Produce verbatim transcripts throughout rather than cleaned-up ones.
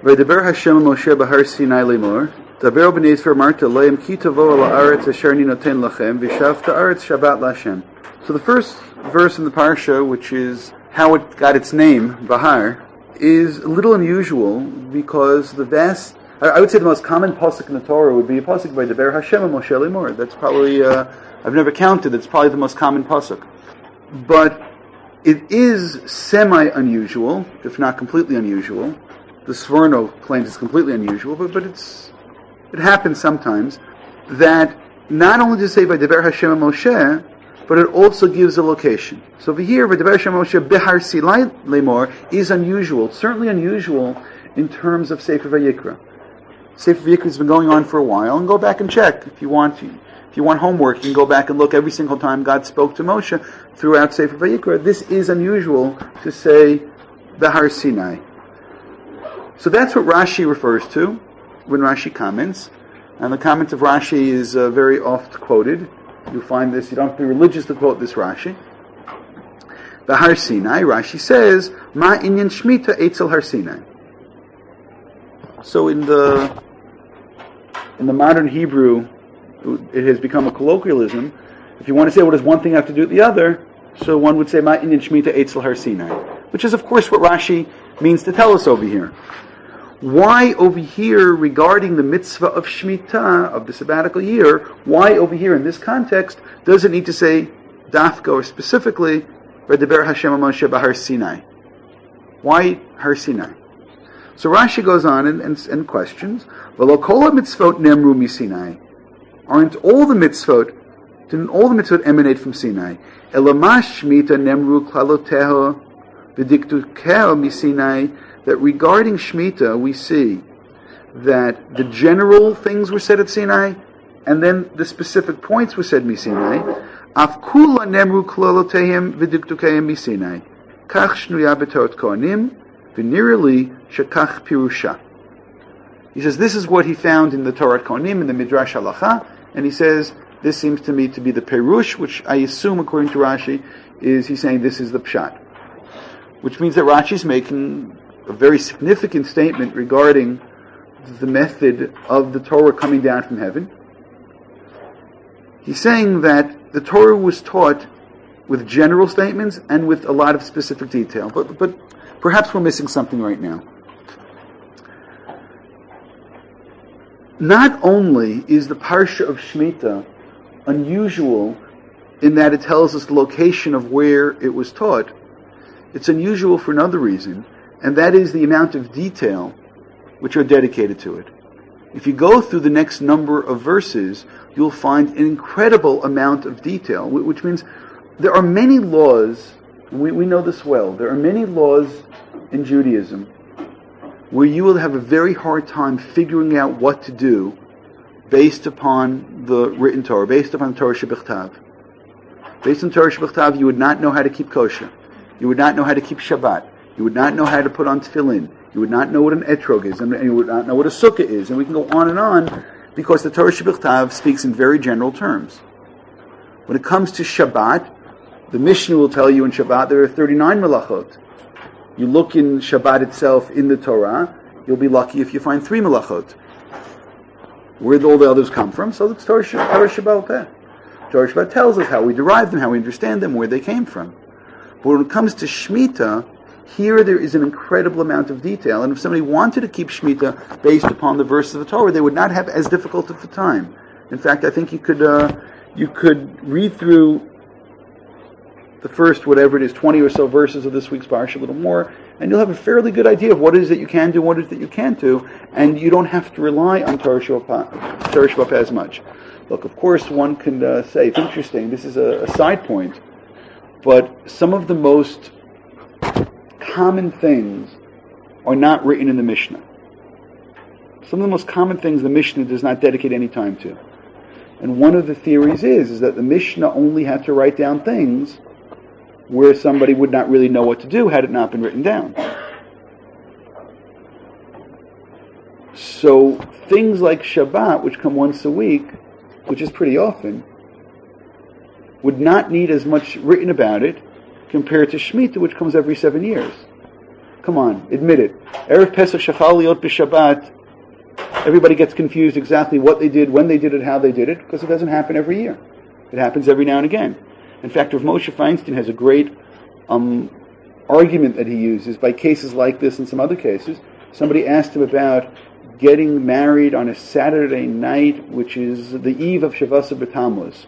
V'daber Hashem Moshe b'Har Sinai lemor. Daber b'nei Yisrael marta leim ki tavo al haaretz asher ni noten lachem v'shavta haaretz Shabbat l'Hashem. So the first verse in the parsha, which is how it got its name, Bahar, is a little unusual because the vast, I would say the most common pasuk in the Torah would be a pasuk by Daber Hashem Moshe lemor. That's probably, uh, I've never counted, it's probably the most common pasuk. But it is semi-unusual, if not completely unusual. The Sforno claims it's completely unusual, but, but it's it happens sometimes, that not only to say by Deber Hashem Moshe, but it also gives a location. So over here, by Deber Hashem Moshe Bihar Sinai lemor is unusual. It's certainly unusual in terms of Sefer Vayikra. Sefer Vayikra has been going on for a while, and go back and check if you want to. If you want homework, you can go back and look every single time God spoke to Moshe throughout Sefer Vayikra. This is unusual to say Bihar Sinai. So that's what Rashi refers to when Rashi comments. And the comment of Rashi is uh, very oft quoted. You'll find this, you don't have to be religious to quote this Rashi. Bihar Sinai, Rashi says, Ma inyan shmita etzel har Sinai. So in the in the modern Hebrew, it has become a colloquialism. If you want to say what does one thing have to do with the other, so one would say Ma inyan shmita etzel har Sinai, which is of course what Rashi means to tell us over here. Why over here, regarding the mitzvah of Shemitah, of the sabbatical year, why over here in this context does it need to say Dafka or specifically V'daber Hashem Moshe b'Har Sinai? Why Har Sinai? So Rashi goes on and, and, and questions, V'lo kol mitzvot nemru mi Sinai. Aren't all the mitzvot, didn't all the mitzvot emanate from Sinai? Elamash Shemitah nemru klaloteho v'diktukeho mi Sinai. That regarding Shemitah, we see that the general things were said at Sinai, and then the specific points were said at Sinai. Afkula nemru klalotehem v'diktukehem mi Sinai. Kach shnuya b'torot kohanim v'nirali shekach pirusha. He says this is what he found in the Torah Kohanim, in the Midrash Halacha, and he says this seems to me to be the Perush, which I assume, according to Rashi, is he's saying this is the Pshat, which means that Rashi is making a very significant statement regarding the method of the Torah coming down from heaven. He's saying that the Torah was taught with general statements and with a lot of specific detail. But, but perhaps we're missing something right now. Not only is the Parsha of Shemitah unusual in that it tells us the location of where it was taught, it's unusual for another reason, and that is the amount of detail which are dedicated to it. If you go through the next number of verses, you'll find an incredible amount of detail, which means there are many laws, we, we know this well, there are many laws in Judaism where you will have a very hard time figuring out what to do based upon the written Torah, based upon the Torah Shebichtav. Based on Torah Shebichtav, you would not know how to keep kosher. You would not know how to keep Shabbat. You would not know how to put on tefillin. You would not know what an etrog is, and you would not know what a sukkah is, and we can go on and on, because the Torah Shebichtav speaks in very general terms. When it comes to Shabbat, the Mishnah will tell you in Shabbat there are thirty-nine melachot. You look in Shabbat itself in the Torah, you'll be lucky if you find three melachot. Where do all the others come from? So it's Torah Shabbat Peh. Torah Shabbat tells us how we derive them, how we understand them, where they came from. But when it comes to Shemitah, here there is an incredible amount of detail, and if somebody wanted to keep Shemitah based upon the verses of the Torah, they would not have as difficult of a time. In fact, I think you could uh, you could read through the first, whatever it is, twenty or so verses of this week's parsha, a little more, and you'll have a fairly good idea of what it is that you can do, what it is that you can't do, and you don't have to rely on Torah Shabbat as much. Look, of course, one can uh, say, it's interesting, this is a, a side point, but some of the most common things are not written in the Mishnah. Some of the most common things the Mishnah does not dedicate any time to. And one of the theories is, is that the Mishnah only had to write down things where somebody would not really know what to do had it not been written down. So things like Shabbat, which come once a week, which is pretty often, would not need as much written about it compared to Shemitah, which comes every seven years. Come on, admit it. Erev Pesach Shechal Liot B'Shabbat. Everybody gets confused exactly what they did, when they did it, how they did it, because it doesn't happen every year. It happens every now and again. In fact, Rav Moshe Feinstein has a great um, argument that he uses by cases like this and some other cases. Somebody asked him about getting married on a Saturday night, which is the eve of Shavasa B'Tammuz.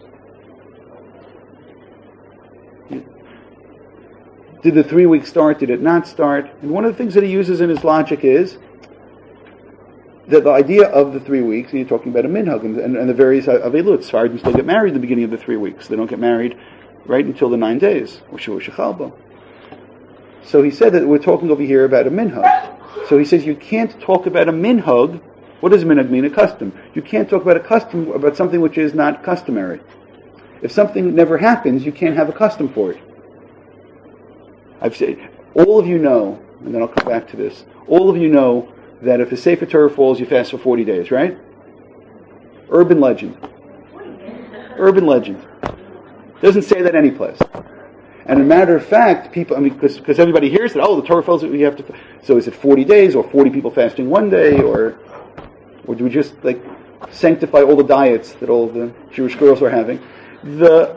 Did the three weeks start? Did it not start? And one of the things that he uses in his logic is that the idea of the three weeks, and you're talking about a minhag and, and, and the various avelot. Sfardim still get married in the beginning of the three weeks. They don't get married right until the nine days, or Shavuot Shechalba. So he said that we're talking over here about a minhag. So he says you can't talk about a minhag. What does minhag mean? A custom. You can't talk about a custom, about something which is not customary. If something never happens, you can't have a custom for it. I've said, all of you know, and then I'll come back to this, all of you know that if a Sefer Torah falls, you fast for forty days, right? Urban legend. Urban legend. Doesn't say that anyplace. And a matter of fact, people, I mean, because everybody hears that, oh, the Torah falls, you have to, so is it forty days, or forty people fasting one day, or or do we just, like, sanctify all the diets that all the Jewish girls are having? The,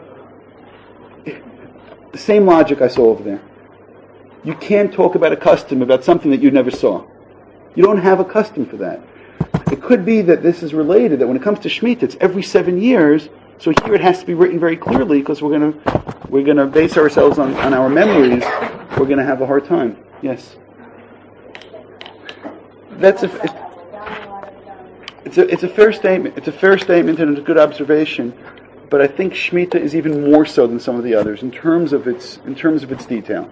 the same logic I saw over there. You can't talk about a custom, about something that you never saw. You don't have a custom for that. It could be that this is related, that when it comes to Shemitah, it's every seven years, so here it has to be written very clearly, because we're going to we're going to base ourselves on, on our memories. We're going to have a hard time. Yes? That's a, it, it's a it's a fair statement. It's a fair statement and it's a good observation, but I think Shemitah is even more so than some of the others in terms of its in terms of its detail.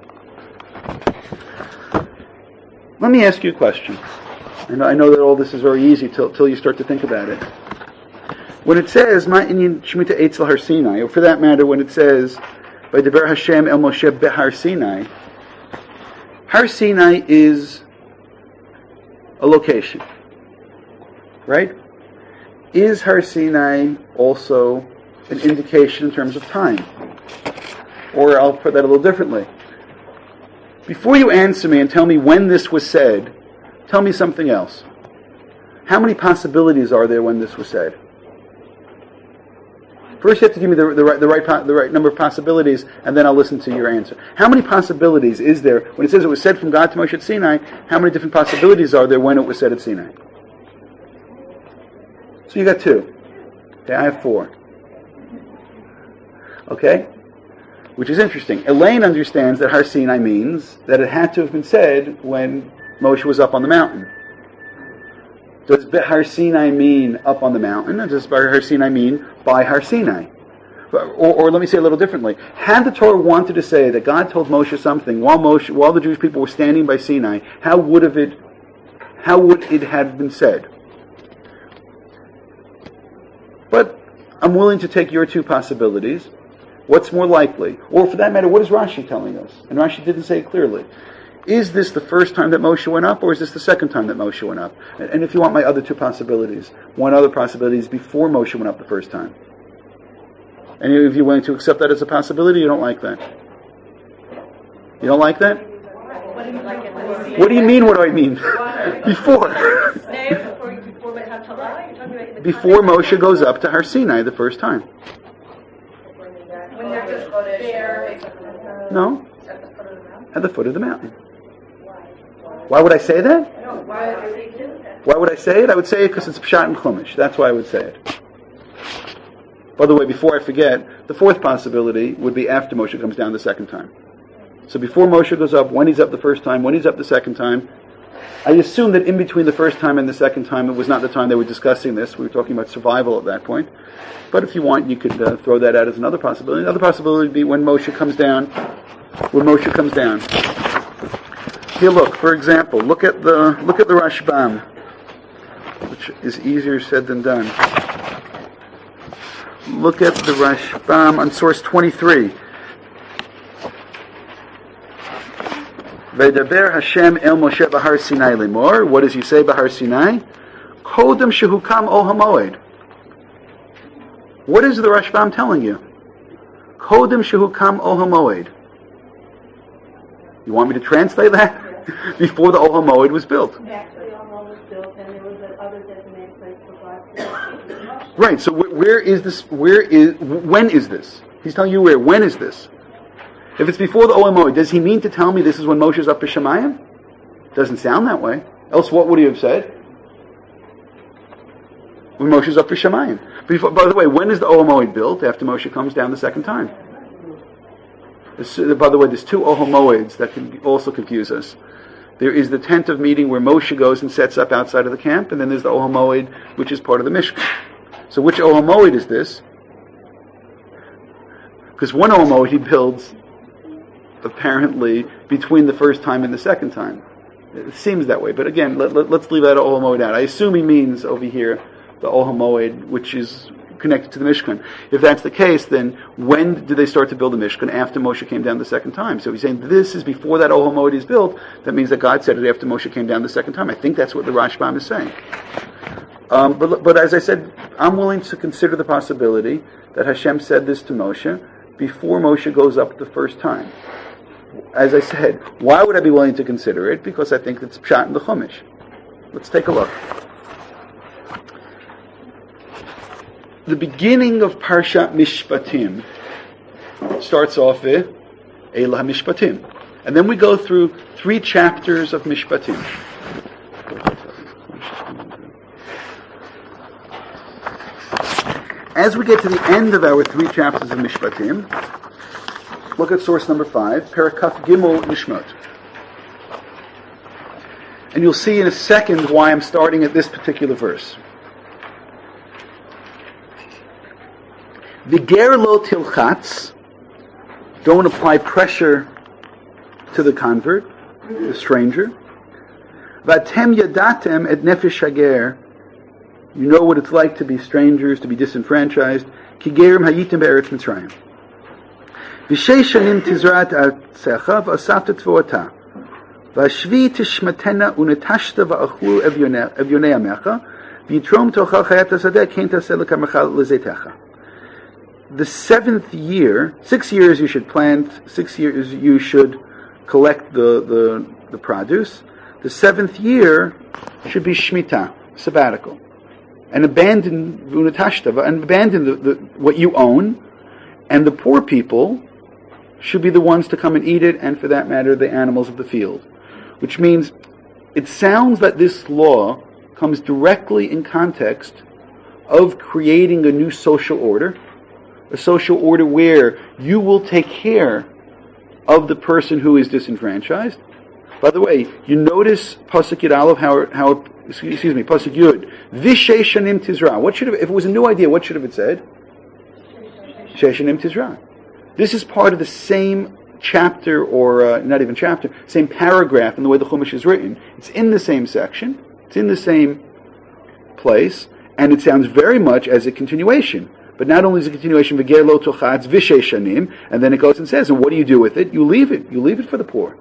Let me ask you a question. And I know that all this is very easy till, till you start to think about it. When it says, Ma inyan Shemitah Eitzel Har Sinai, or for that matter, when it says, by Deber Hashem El Moshe Behar Sinai, Har Sinai is a location. Right? Is Har Sinai also an indication in terms of time? Or I'll put that a little differently. Before you answer me and tell me when this was said, tell me something else. How many possibilities are there when this was said? First, you have to give me the, the, right, the, right, the right number of possibilities, and then I'll listen to your answer. How many possibilities is there, when it says it was said from God to Moshe at Sinai, how many different possibilities are there when it was said at Sinai? So you got two. Okay, I have four. Okay? Which is interesting. Elaine understands that Har Sinai means that it had to have been said when Moshe was up on the mountain. Does Har Sinai mean up on the mountain? Or does Har Sinai mean by Har Sinai? Or, or let me say a little differently. Had the Torah wanted to say that God told Moshe something while Moshe, while the Jewish people were standing by Sinai, how would have it, how would it have been said? But I'm willing to take your two possibilities. What's more likely? Or for that matter, what is Rashi telling us? And Rashi didn't say it clearly. Is this the first time that Moshe went up, or is this the second time that Moshe went up? And if you want my other two possibilities, one other possibility is before Moshe went up the first time. Any of you willing to accept that as a possibility? You don't like that? You don't like that? What do you mean, what do I mean? Before. Before Moshe goes up to Har Sinai the first time. No. At the foot of the mountain. Why would I say that? Why would I say it? I would say it because it's Pshat and Chumash. That's why I would say it. By the way, before I forget, the fourth possibility would be after Moshe comes down the second time. So before Moshe goes up, when he's up the first time, when he's up the second time, I assume that in between the first time and the second time, it was not the time they were discussing this. We were talking about survival at that point. But if you want, you could uh, throw that out as another possibility. Another possibility would be when Moshe comes down. When Moshe comes down. Here, look. For example, look at the look at the Rashbam, which is easier said than done. Look at the Rashbam on source twenty-three. V'daber Hashem el Moshe b'Har Sinai limor. What does he say b'Har Sinai? Kodem shehukam ol hamoed. What is the Rashbam telling you? Kodem shehukam ol hamoed. You want me to translate that? before the Ohel Moed was built. After the Ohel Moed was built, and there was another designated place for God to. Right. So wh- where is this? Where is? When is this? He's telling you where. When is this? If it's before the Ohel Moed, does he mean to tell me this is when Moshe's up to Shemayim? Doesn't sound that way. Else, what would he have said? When Moshe's up to Shemayim. Before, by the way, when is the Ohel Moed built? After Moshe comes down the second time. This, by the way, there's two Ohel Moeds that can also confuse us. There is the tent of meeting where Moshe goes and sets up outside of the camp, and then there's the Ohel Moed, which is part of the Mishkan. So which Ohel Moed is this? Because one Ohel Moed he builds apparently between the first time and the second time. It seems that way, but again, let, let, let's leave that Ohel Moed out. I assume he means over here the Ohel Moed, which is connected to the Mishkan. If that's the case, then when did they start to build the Mishkan? After Moshe came down the second time. So he's saying this is before that Ohel Moed is built. That means that God said it after Moshe came down the second time. I think that's what the Rashbam is saying. Um, but, but as I said, I'm willing to consider the possibility that Hashem said this to Moshe before Moshe goes up the first time. As I said, why would I be willing to consider it? Because I think it's pshat in the Chumash. Let's take a look. The beginning of Parshat Mishpatim starts off with Elah Mishpatim. And then we go through three chapters of Mishpatim. As we get to the end of our three chapters of Mishpatim, look at source number five, Parakaf Gimel Nishmat. And you'll see in a second why I'm starting at this particular verse. V'ger lo tilchatz, don't apply pressure to the convert, the stranger. V'atem yadatem et nefesh hager, you know what it's like to be strangers, to be disenfranchised. Ki gerim hayitim be'eretz Mitzrayim. V'sheish shanim tizrat artzecha v'asafta tvoata. V'ashvi tishmatena unetashta v'achlu evyonei amecha v'yitrom tochal chayat hasadeh kein taseh l'kamecha l'zeitecha. The seventh year, six years you should plant, six years you should collect the, the, the produce. The seventh year should be Shemitah, sabbatical. And abandon Vunatashta, and abandon the, the, what you own, and the poor people should be the ones to come and eat it, and for that matter, the animals of the field. Which means, it sounds that this law comes directly in context of creating a new social order, a social order where you will take care of the person who is disenfranchised. By the way, you notice Pasuk Yud Aleph, how, how, excuse me, Pasuk Yud, V'shei shanim tizra. What should have, if it was a new idea, what should have it said? Shei shanim tizra. This is part of the same chapter, or uh, not even chapter, same paragraph in the way the Chumash is written. It's in the same section, it's in the same place, and it sounds very much as a continuation. But not only is it a continuation, v'ger lo tochatz v'shei shanim, and then it goes and says, and what do you do with it? You leave it. You leave it for the poor.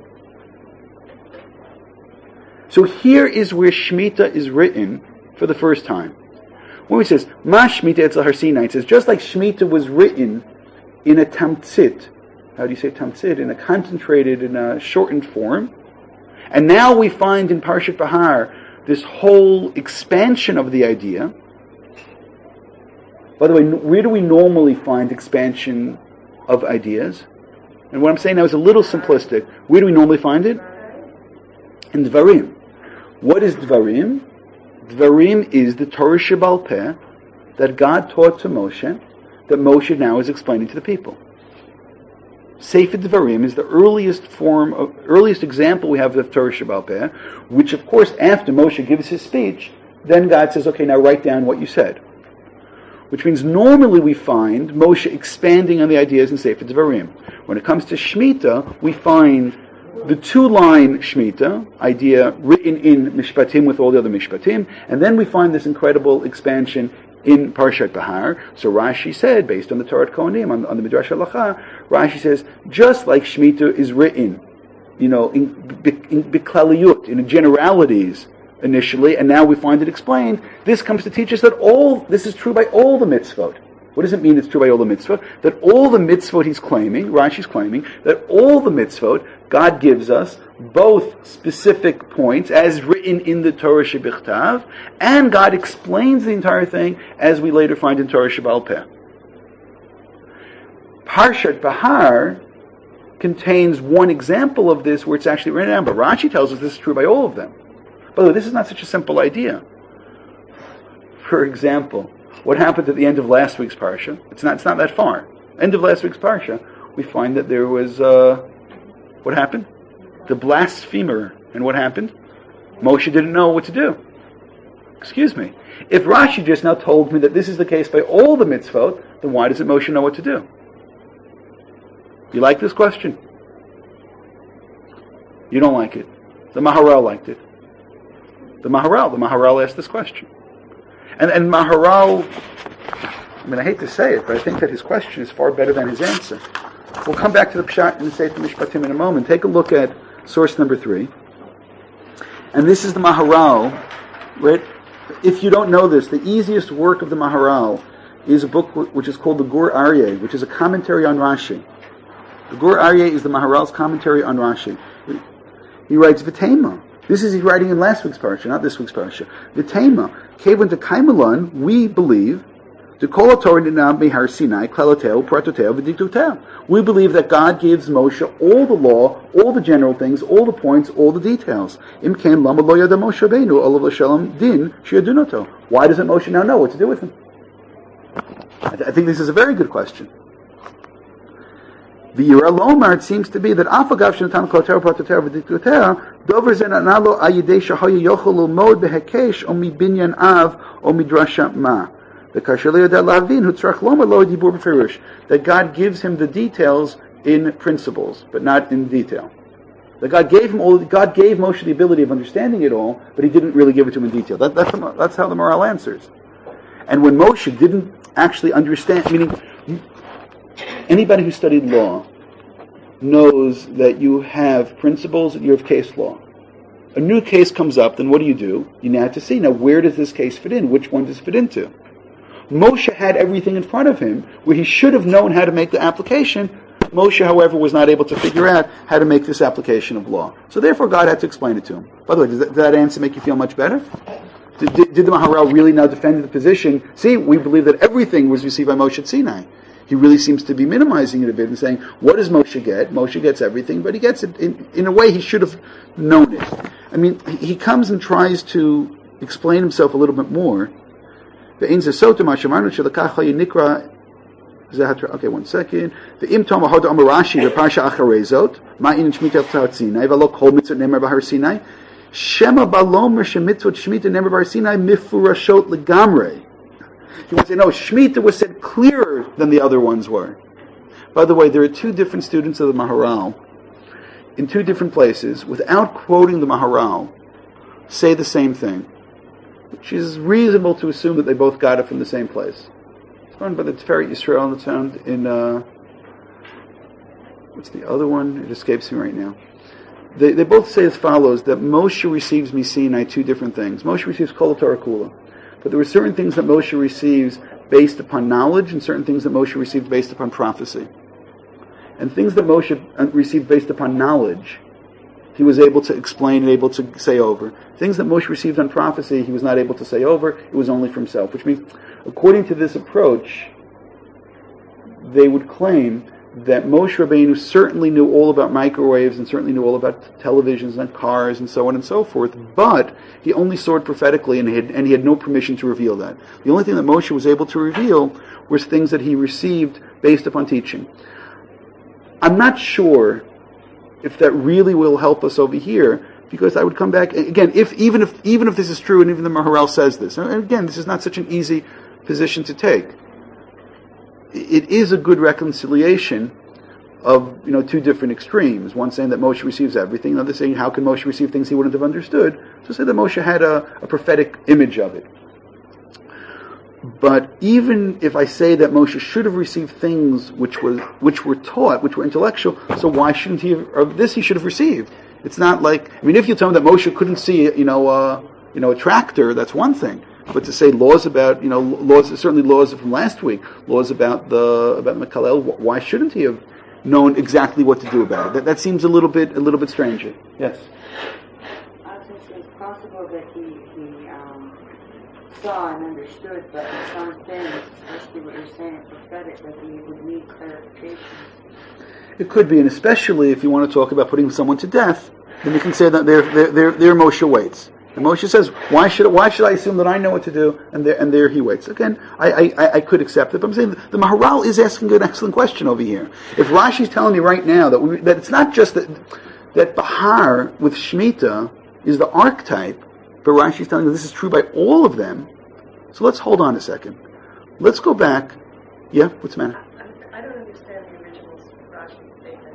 So here is where Shemitah is written for the first time. When he says, Ma Shemitah Etzel Har Sinai, it says, just like Shemitah was written in a tamtzit, how do you say tamtzit? In a concentrated, in a shortened form. And now we find in Parshat Bahar this whole expansion of the idea. By the way, where do we normally find expansion of ideas? And what I'm saying now is a little simplistic. Where do we normally find it? In Dvarim. What is Dvarim? Dvarim is the Torah Shebal Peh that God taught to Moshe, that Moshe now is explaining to the people. Sefer Dvarim is the earliest form, of, earliest example we have of Torah Shebal Peh, which of course after Moshe gives his speech, then God says, okay, now write down what you said. Which means normally we find Moshe expanding on the ideas in Sefer Dvarim. When it comes to Shemitah, we find the two-line Shemitah idea written in Mishpatim with all the other Mishpatim, and then we find this incredible expansion in Parshat Bahar. So Rashi said, based on the Torah Kohanim, on, on the Midrash Halacha, Rashi says, just like Shemitah is written, you know, in, in Biklaliyut, in generalities, initially, and now we find it explained. This comes to teach us that all this is true by all the mitzvot. What does it mean it's true by all the mitzvot? That all the mitzvot he's claiming, Rashi's claiming, that all the mitzvot God gives us both specific points as written in the Torah Shebichtav, and God explains the entire thing as we later find in Torah Sheba'al Peh. Parshat Bahar contains one example of this where it's actually written down, but Rashi tells us this is true by all of them. By the way, this is not such a simple idea. For example, what happened at the end of last week's parsha? It's not. It's not that far. End of last week's parsha, we find that there was uh, what happened? The blasphemer, and what happened? Moshe didn't know what to do. Excuse me. If Rashi just now told me that this is the case by all the mitzvot, then why doesn't Moshe know what to do? You like this question? You don't like it. The Maharal liked it. The Maharal, the Maharal asked this question. And, and Maharal, I mean, I hate to say it, but I think that his question is far better than his answer. We'll come back to the Pshat and the Sefer Mishpatim in a moment. Take a look at source number three. And this is the Maharal, right? If you don't know this, the easiest work of the Maharal is a book which is called the Gur Aryeh, which is a commentary on Rashi. The Gur Aryeh is the Maharal's commentary on Rashi. He writes, V'tema. This is he's writing in last week's parsha, not this week's parsha. V'tema. Kevin to Kaimalon, we believe, to Kol HaTorah Ninam Mehar Sinai, Klaloteo, Pratoteo, V'diktoteo. We believe that God gives Moshe all the law, all the general things, all the points, all the details. Im ken lama lo yada Moshe Rabbeinu, olav l'shalom din shiyadunoto. Why doesn't Moshe now know what to do with him? I, th- I think this is a very good question. The Yira Lomar, it seems to be that Afagav Shenatan Kloter Pratoter V'diktoteo, Dover Zen Analo Ayidei Shahoya Yochel Umod Behekesh O Mi Binyan Av O Midrasha Ma. That God gives him the details in principles, but not in detail. That God gave him all. God gave Moshe the ability of understanding it all, but He didn't really give it to him in detail. That, that's, the, that's how the Maharal answers. And when Moshe didn't actually understand, meaning anybody who studied law knows that you have principles and you have case law. A new case comes up, then what do you do? You now have to see, now where does this case fit in? Which one does it fit into? Moshe had everything in front of him where he should have known how to make the application. Moshe, however, was not able to figure out how to make this application of law. So therefore God had to explain it to him. By the way, does that, does that answer make you feel much better? Did, did, did the Maharal really now defend the position? See, we believe that everything was received by Moshe at Sinai. He really seems to be minimizing it a bit and saying, what does Moshe get? Moshe gets everything, but he gets it in, in a way he should have known it. I mean, he comes and tries to explain himself a little bit more. Okay, one second. The Im Tom Ahod Amarashi, the Parsha Acharezot, Ma'in Shmita Tzat Sinai, V'lo Kol Mitzvot Nemer Bahar Sinai, Shema Balomer Shemitzvot Shmita Nemer Bahar Sinai Mifurashot Legamrei. He wants to say, no, Shmita was said clearer than the other ones were. By the way, there are two different students of the Maharal in two different places, without quoting the Maharal, say the same thing, which is reasonable to assume that they both got it from the same place. It's run by the Tiferet Yisrael, and it's found in, uh, what's the other one? It escapes me right now. They, they both say as follows, that Moshe receives Misinai two different things. Moshe receives Kol Torah Kula. But there were certain things that Moshe receives based upon knowledge and certain things that Moshe received based upon prophecy. And things that Moshe received based upon knowledge, he was able to explain and able to say over. Things that Moshe received on prophecy, he was not able to say over. It was only for himself. Which means, according to this approach, they would claim that Moshe Rabbeinu certainly knew all about microwaves and certainly knew all about televisions and cars and so on and so forth, but he only saw it prophetically and he had, and he had no permission to reveal that. The only thing that Moshe was able to reveal was things that he received based upon teaching. I'm not sure if that really will help us over here, because I would come back, again, if even if even if this is true and even the Maharal says this, and again, this is not such an easy position to take. It is a good reconciliation of, you know, two different extremes. One saying that Moshe receives everything, another saying how can Moshe receive things he wouldn't have understood. So say that Moshe had a, a prophetic image of it. But even if I say that Moshe should have received things which was which were taught, which were intellectual, so why shouldn't he have, or this he should have received? It's not like, I mean, if you tell me that Moshe couldn't see, you know, uh, you know, a tractor, that's one thing. But to say laws about, you know, laws, certainly laws from last week, laws about the about the Mekalel, why shouldn't he have known exactly what to do about it? That, that seems a little bit a little bit strange. Yes. I was just, it's possible that he he um, saw and understood, but in some things, especially what you're saying, prophetic, that he would need clarification. It could be, and especially if you want to talk about putting someone to death, then you can say that they're they're they're, they're Moshe waits. And Moshe says, "Why should why should I assume that I know what to do?" And there and there he waits. Again, I I, I could accept it, but I'm saying the Maharal is asking an excellent question over here. If Rashi's telling me right now that we, that it's not just that that Bahar with Shemitah is the archetype, but Rashi's telling me this is true by all of them. So let's hold on a second. Let's go back. Yeah, what's the matter? I don't understand the original Rashi's statement.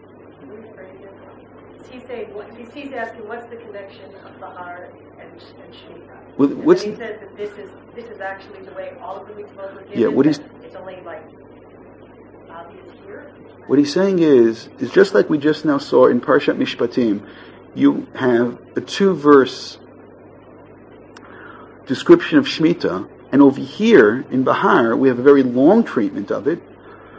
He's saying what he's, he's asking what's the connection of Bahar and, and Shemitah. Well, what's and he says that this is this is actually the way all of the mitzvot were given. Yeah, what he's it's only like obvious here. What he's saying is is just like we just now saw in Parshat Mishpatim, you have a two-verse description of Shemitah, and over here in Bahar we have a very long treatment of it.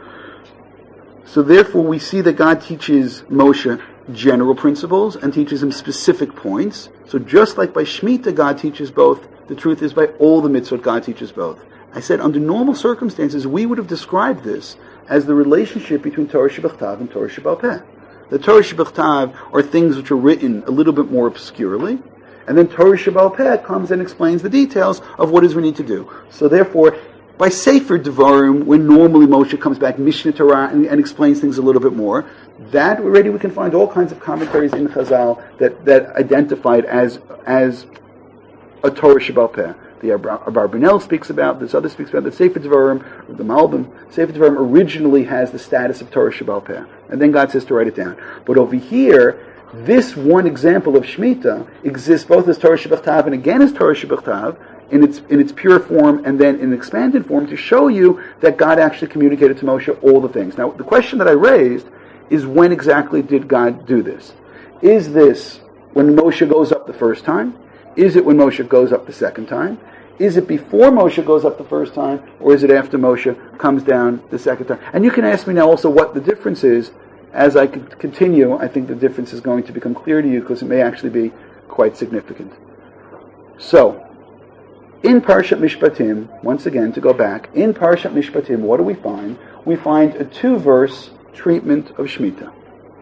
So therefore we see that God teaches Moshe general principles and teaches him specific points. So just like by Shemitah God teaches both, the truth is by all the mitzvot God teaches both. I said under normal circumstances we would have described this as the relationship between Torah Shebechtav and Torah Sheba'al Peh. The Torah Shebechtav are things which are written a little bit more obscurely, and then Torah Sheba'al Peh comes and explains the details of what is we need to do. So therefore, by Sefer Devarim, when normally Moshe comes back, Mishnah Torah, and, and explains things a little bit more, that already we can find all kinds of commentaries in Chazal that, that identify it as, as a Torah Sheba'al Peh. The Abarbanel speaks about this, other speaks about the Sefer Devarim, the Malbim. Sefer Devarim originally has the status of Torah Sheba'al Peh, and then God says to write it down. But over here, this one example of Shemitah exists both as Torah Shebechtav and again as Torah Shebechtav in its in its pure form and then in expanded form to show you that God actually communicated to Moshe all the things. Now, the question that I raised is when exactly did God do this? Is this when Moshe goes up the first time? Is it when Moshe goes up the second time? Is it before Moshe goes up the first time, or is it after Moshe comes down the second time? And you can ask me now also what the difference is. As I continue, I think the difference is going to become clear to you because it may actually be quite significant. So, in Parshat Mishpatim, once again to go back, in Parshat Mishpatim, what do we find? We find a two-verse treatment of Shemitah.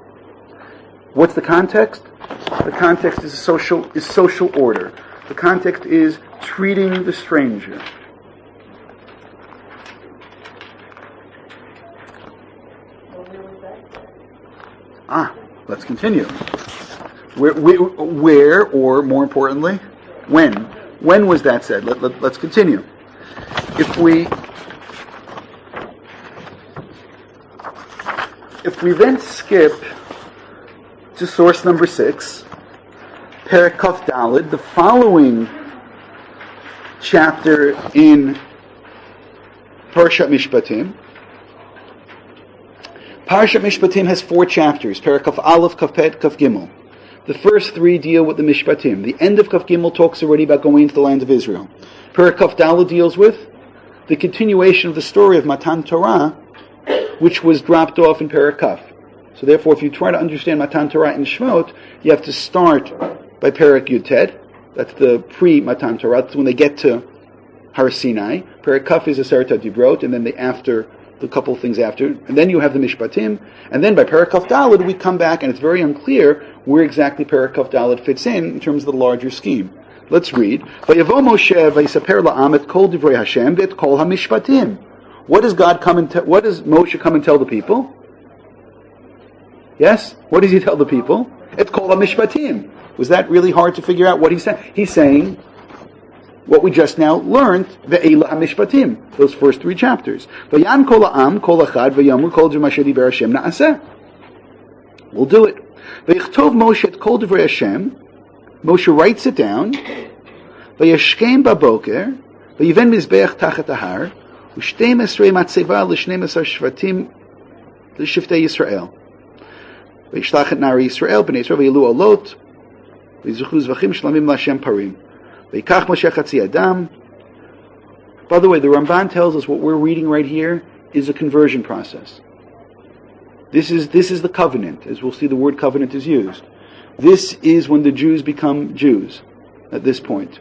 What's the context? The context is social is social order. The context is treating the stranger. Ah, let's continue. Where, where, or more importantly, when? When was that said? Let, let, let's continue. If we, if we then skip to source number six, Perek Kaf Daled, the following chapter in Parshat Mishpatim. Parshat Mishpatim has four chapters, Perek Kaf Aleph, Kaf Pet, Kaf Gimel. The first three deal with the Mishpatim. The end of Kaf Gimel talks already about going into the land of Israel. Perek Kaf Daled deals with the continuation of the story of Matan Torah, which was dropped off in Perek Kaf. So therefore, if you try to understand Matan Torah in Shemot, you have to start by Perek Yud Tet. That's the pre-Matan Torah. That's when they get to Har Sinai. Perek Kaf is Aseret HaDibrot, and then the after, the couple of things after. And then you have the Mishpatim. And then by Perek Kaf Daled, we come back, and it's very unclear where exactly Perek Kaf Daled fits in, in terms of the larger scheme. Let's read. Vayavo Moshe vaysaper la'am et kol divrei Hashem v'et kol hamishpatim. What does God come and te- what does Moshe come and tell the people? Yes? What does he tell the people? Et kol hamishpatim. Was that really hard to figure out what he's saying? He's saying what we just now learned, ve'ela hamishpatim, those first three chapters. Vayan kol ha'am kol achad v'yamru kol divrei asher diber Hashem na'aseh. We'll do it. V'yichtov Moshe et kol divrei Hashem. Moshe writes it down. Vayashkem baboker, vayiven mizbeach tachat ahar, u'shtei mesrei matzeva l'shnei mesar shvatim l'shiftei Yisrael. Vayishlach et nari Yisrael b'nei Yisrael vayilu olot, vayizuchu zvachim shlamim l'Hashem parim. Vayikach Moshe chatzi adam, By the way, the Ramban tells us what we're reading right here is a conversion process. This is this is the covenant, as we'll see the word covenant is used. This is when the Jews become Jews at this point.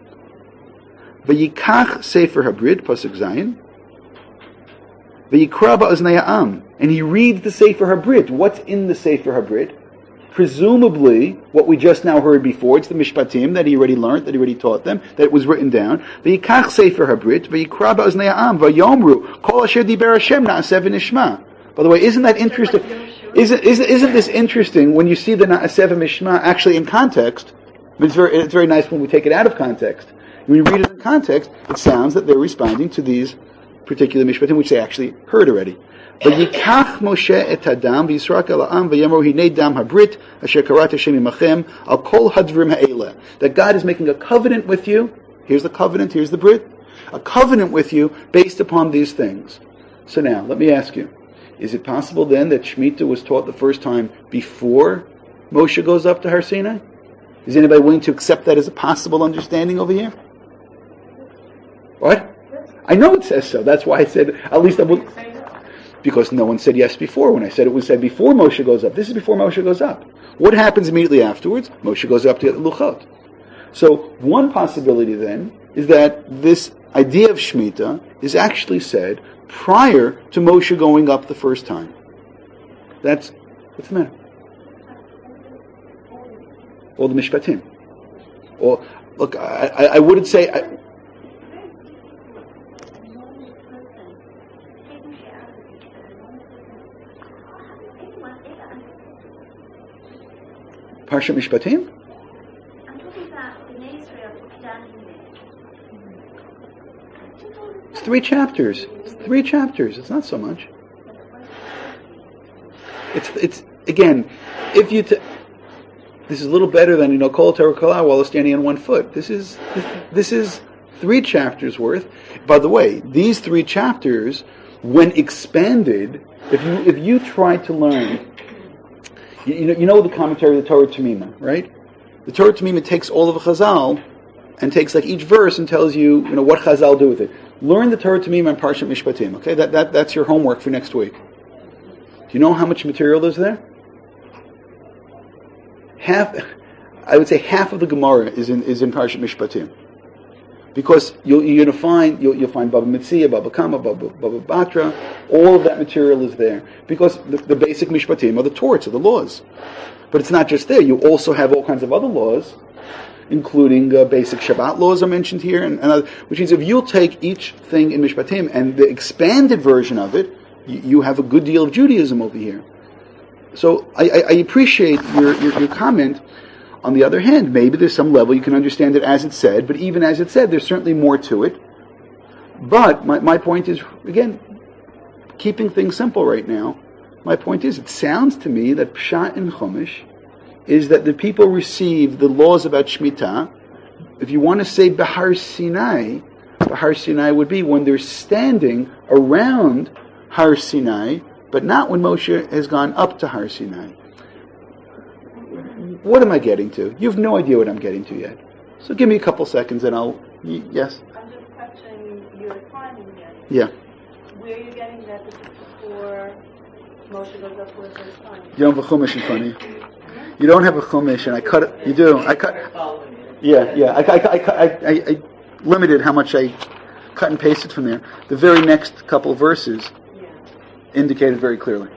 V'yikach Sefer Habrit, Pasuk Zayin. V'yikra ba'oznei ha'am. And he reads the Sefer Habrit. What's in the Sefer Habrit? Presumably, what we just now heard before, it's the Mishpatim that he already learned, that he already taught them, that it was written down. V'yikach Sefer Habrit, v'yikra ba'oznei ha'am, v'yomru, kol asher diber Hashem na'aseh v'nishma. By the way, isn't that interesting? Isn't, isn't, isn't this interesting when you see the na'aseh v'nishma actually in context? It's very, it's very nice when we take it out of context. When you read it in context, it sounds that they're responding to these particular Mishpatim, which they actually heard already. V'yikach Moshe et hadam v'yisrak el ha'am v'yamor hinei dam habrit asher karat Hashem imachem al kol hadvrim ha'ela. That God is making a covenant with you. Here's the covenant, here's the Brit. A covenant with you based upon these things. So now, let me ask you, is it possible then that Shemitah was taught the first time before Moshe goes up to Har Sinai? Is anybody willing to accept that as a possible understanding over here? What? I know it says so. That's why I said, at least I would... Because no one said yes before. When I said it was said before Moshe goes up. This is before Moshe goes up. What happens immediately afterwards? Moshe goes up to get the Luchot. So one possibility then is that this idea of Shemitah is actually said prior to Moshe going up the first time. That's, what's the matter? Or the Mishpatim. Or, look, I, I, I wouldn't say... I, Parsha Mishpatim? I'm talking about the ministry of Dan. It's three chapters. It's three chapters. It's not so much. It's, it's again, if you... T- this is a little better than, you know, Kol Torah Kol while standing on one foot. This is, this, this is three chapters worth. By the way, these three chapters, when expanded, if you if you try to learn... You, you know, you know the commentary of the Torah Tamima, right? The Torah Tamima takes all of the Chazal and takes like each verse and tells you, you know, what Chazal do with it. Learn the Torah Tamima and Parshat Mishpatim. Okay, that that that's your homework for next week. Do you know how much material is there? Half, I would say half of the Gemara is in is in Parshat Mishpatim, because you'll, you're going to find you'll, you'll find Baba Metzia, Baba Kama, Baba, Baba Batra. All of that material is there because the, the basic Mishpatim are the torts, are the laws. But it's not just there. You also have all kinds of other laws, including uh, basic Shabbat laws are mentioned here, and, and other, which means if you'll take each thing in Mishpatim and the expanded version of it, you, you have a good deal of Judaism over here. So I, I, I appreciate your, your, your comment. On the other hand, maybe there's some level you can understand it as it's said, but even as it's said, there's certainly more to it. But my, my point is, again, keeping things simple right now, my point is, it sounds to me that Pshat in Chumash is that the people receive the laws about Shemitah. If you want to say Bahar Sinai, Bahar Sinai would be when they're standing around Har Sinai, but not when Moshe has gone up to Har Sinai. What am I getting to? You have no idea what I'm getting to yet. So give me a couple seconds and I'll... Y- yes? I'm just questioning your timing here. Yeah. Where are you getting that this is before Moshe goes up for the first time? You don't have a Chumash in front of you. You don't have a Chumash, and I cut it... You do. I cut... Yeah, yeah. I, I, I, I, I limited how much I cut and pasted from there. The very next couple of verses Yeah. indicated very clearly.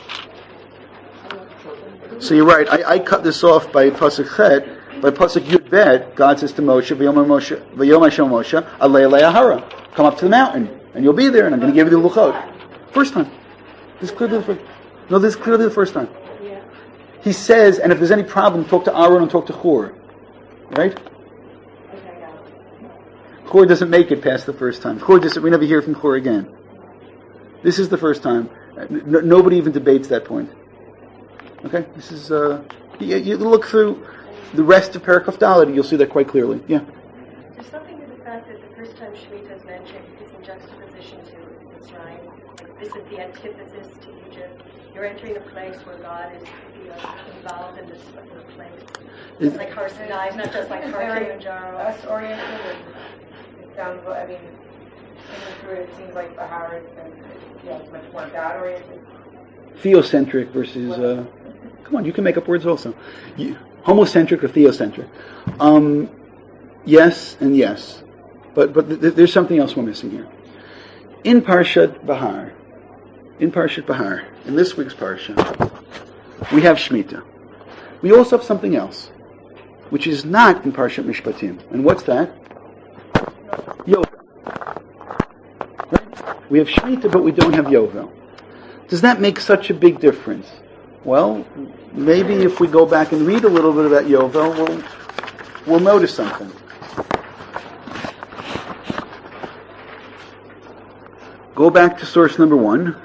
So you're right. I, I cut this off by Pasuk Chet. By Pasuk Yud Bet, God says to Moshe, "V'yom Moshe, v'yom Hashem Moshe, alei alei ahara, come up to the mountain, and you'll be there, and I'm going to give you the luchot." First time. This is clearly the first. No, this is clearly the first time. Yeah. He says, and if there's any problem, talk to Aaron and talk to Chur. Right? Okay, got it. Chur doesn't make it past the first time. Chur doesn't. We never hear from Chur again. This is the first time. No, nobody even debates that point. Okay, this is, uh, you, you look through the rest of Parakuf Dalet, you'll see that quite clearly. Yeah. There's something to the fact that the first time Shemitah is mentioned is in juxtaposition to Mitzrayim. Like, this is the antithesis to Egypt. You're entering a place where God is, you know, involved in this in the place. Is, It's like Har Sinai, it's not just like Har Kilimanjaro. Us oriented, and it sounds, I mean, through it, it seems like Bahar is you know, much more God-oriented. Theocentric versus, uh, come on, you can make up words also. You, homocentric or theocentric. Um, yes and yes. But but th- there's something else we're missing here. In Parshat Bahar, in Parshat Bahar, in this week's Parsha, we have Shemitah. We also have something else, which is not in Parshat Mishpatim. And what's that? Yovel. Right? We have Shemitah, but we don't have Yovel. Does that make such a big difference? Well, maybe if we go back and read a little bit about Yovel, we'll, we'll notice something. Go back to source number one.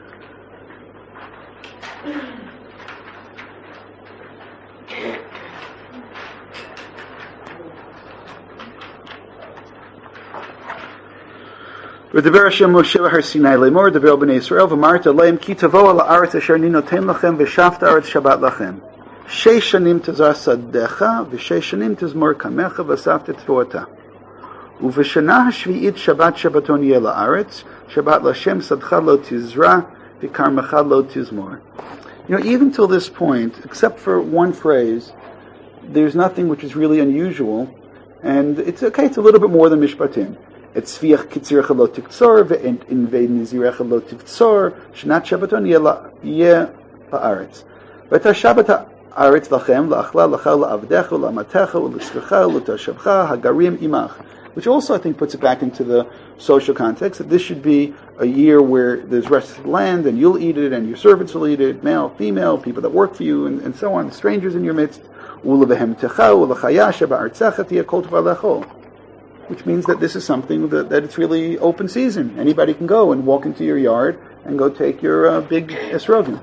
ודבר השם משה בהר סיני לאמור דבר בני ישראל ואמרת להם כי תבואו על הארץ אשר אני נותן לכם ושבת הארץ שבת לכם שש שנים תזרע שדך ושש שנים תזמור קמך ואספת תבואתה ובשנה השביעית שבת שבתון יהיה לארץ שבת להשם שדך לא תזרע וכרמך לא תזמור. You know, even till this point, except for one phrase, there's nothing which is really unusual, and it's okay, it's a little bit more than Mishpatim. It's Tzviach Kitzirecha Lo Tiktzor, Ve'invei Nizirecha Lo Tiktzor, Shnat Shabbaton Yeh Ba'aretz. V'eta Shabbat Ha'aretz Lachem, La'achla, Lachal, La'avdecha, La'amatecha, U'liskecha, U'tashavcha, Hagarim Imach. Which also, I think, puts it back into the social context, that this should be a year where there's rest of the land, and you'll eat it, and your servants will eat it, male, female, people that work for you, and, and so on, strangers in your midst. U'levehem-techa, U'lechaya, Sheba'artzecha, Tiyeh kol tvar lechol. Which means that this is something that, that it's really open season. Anybody can go and walk into your yard and go take your uh, big esrogim.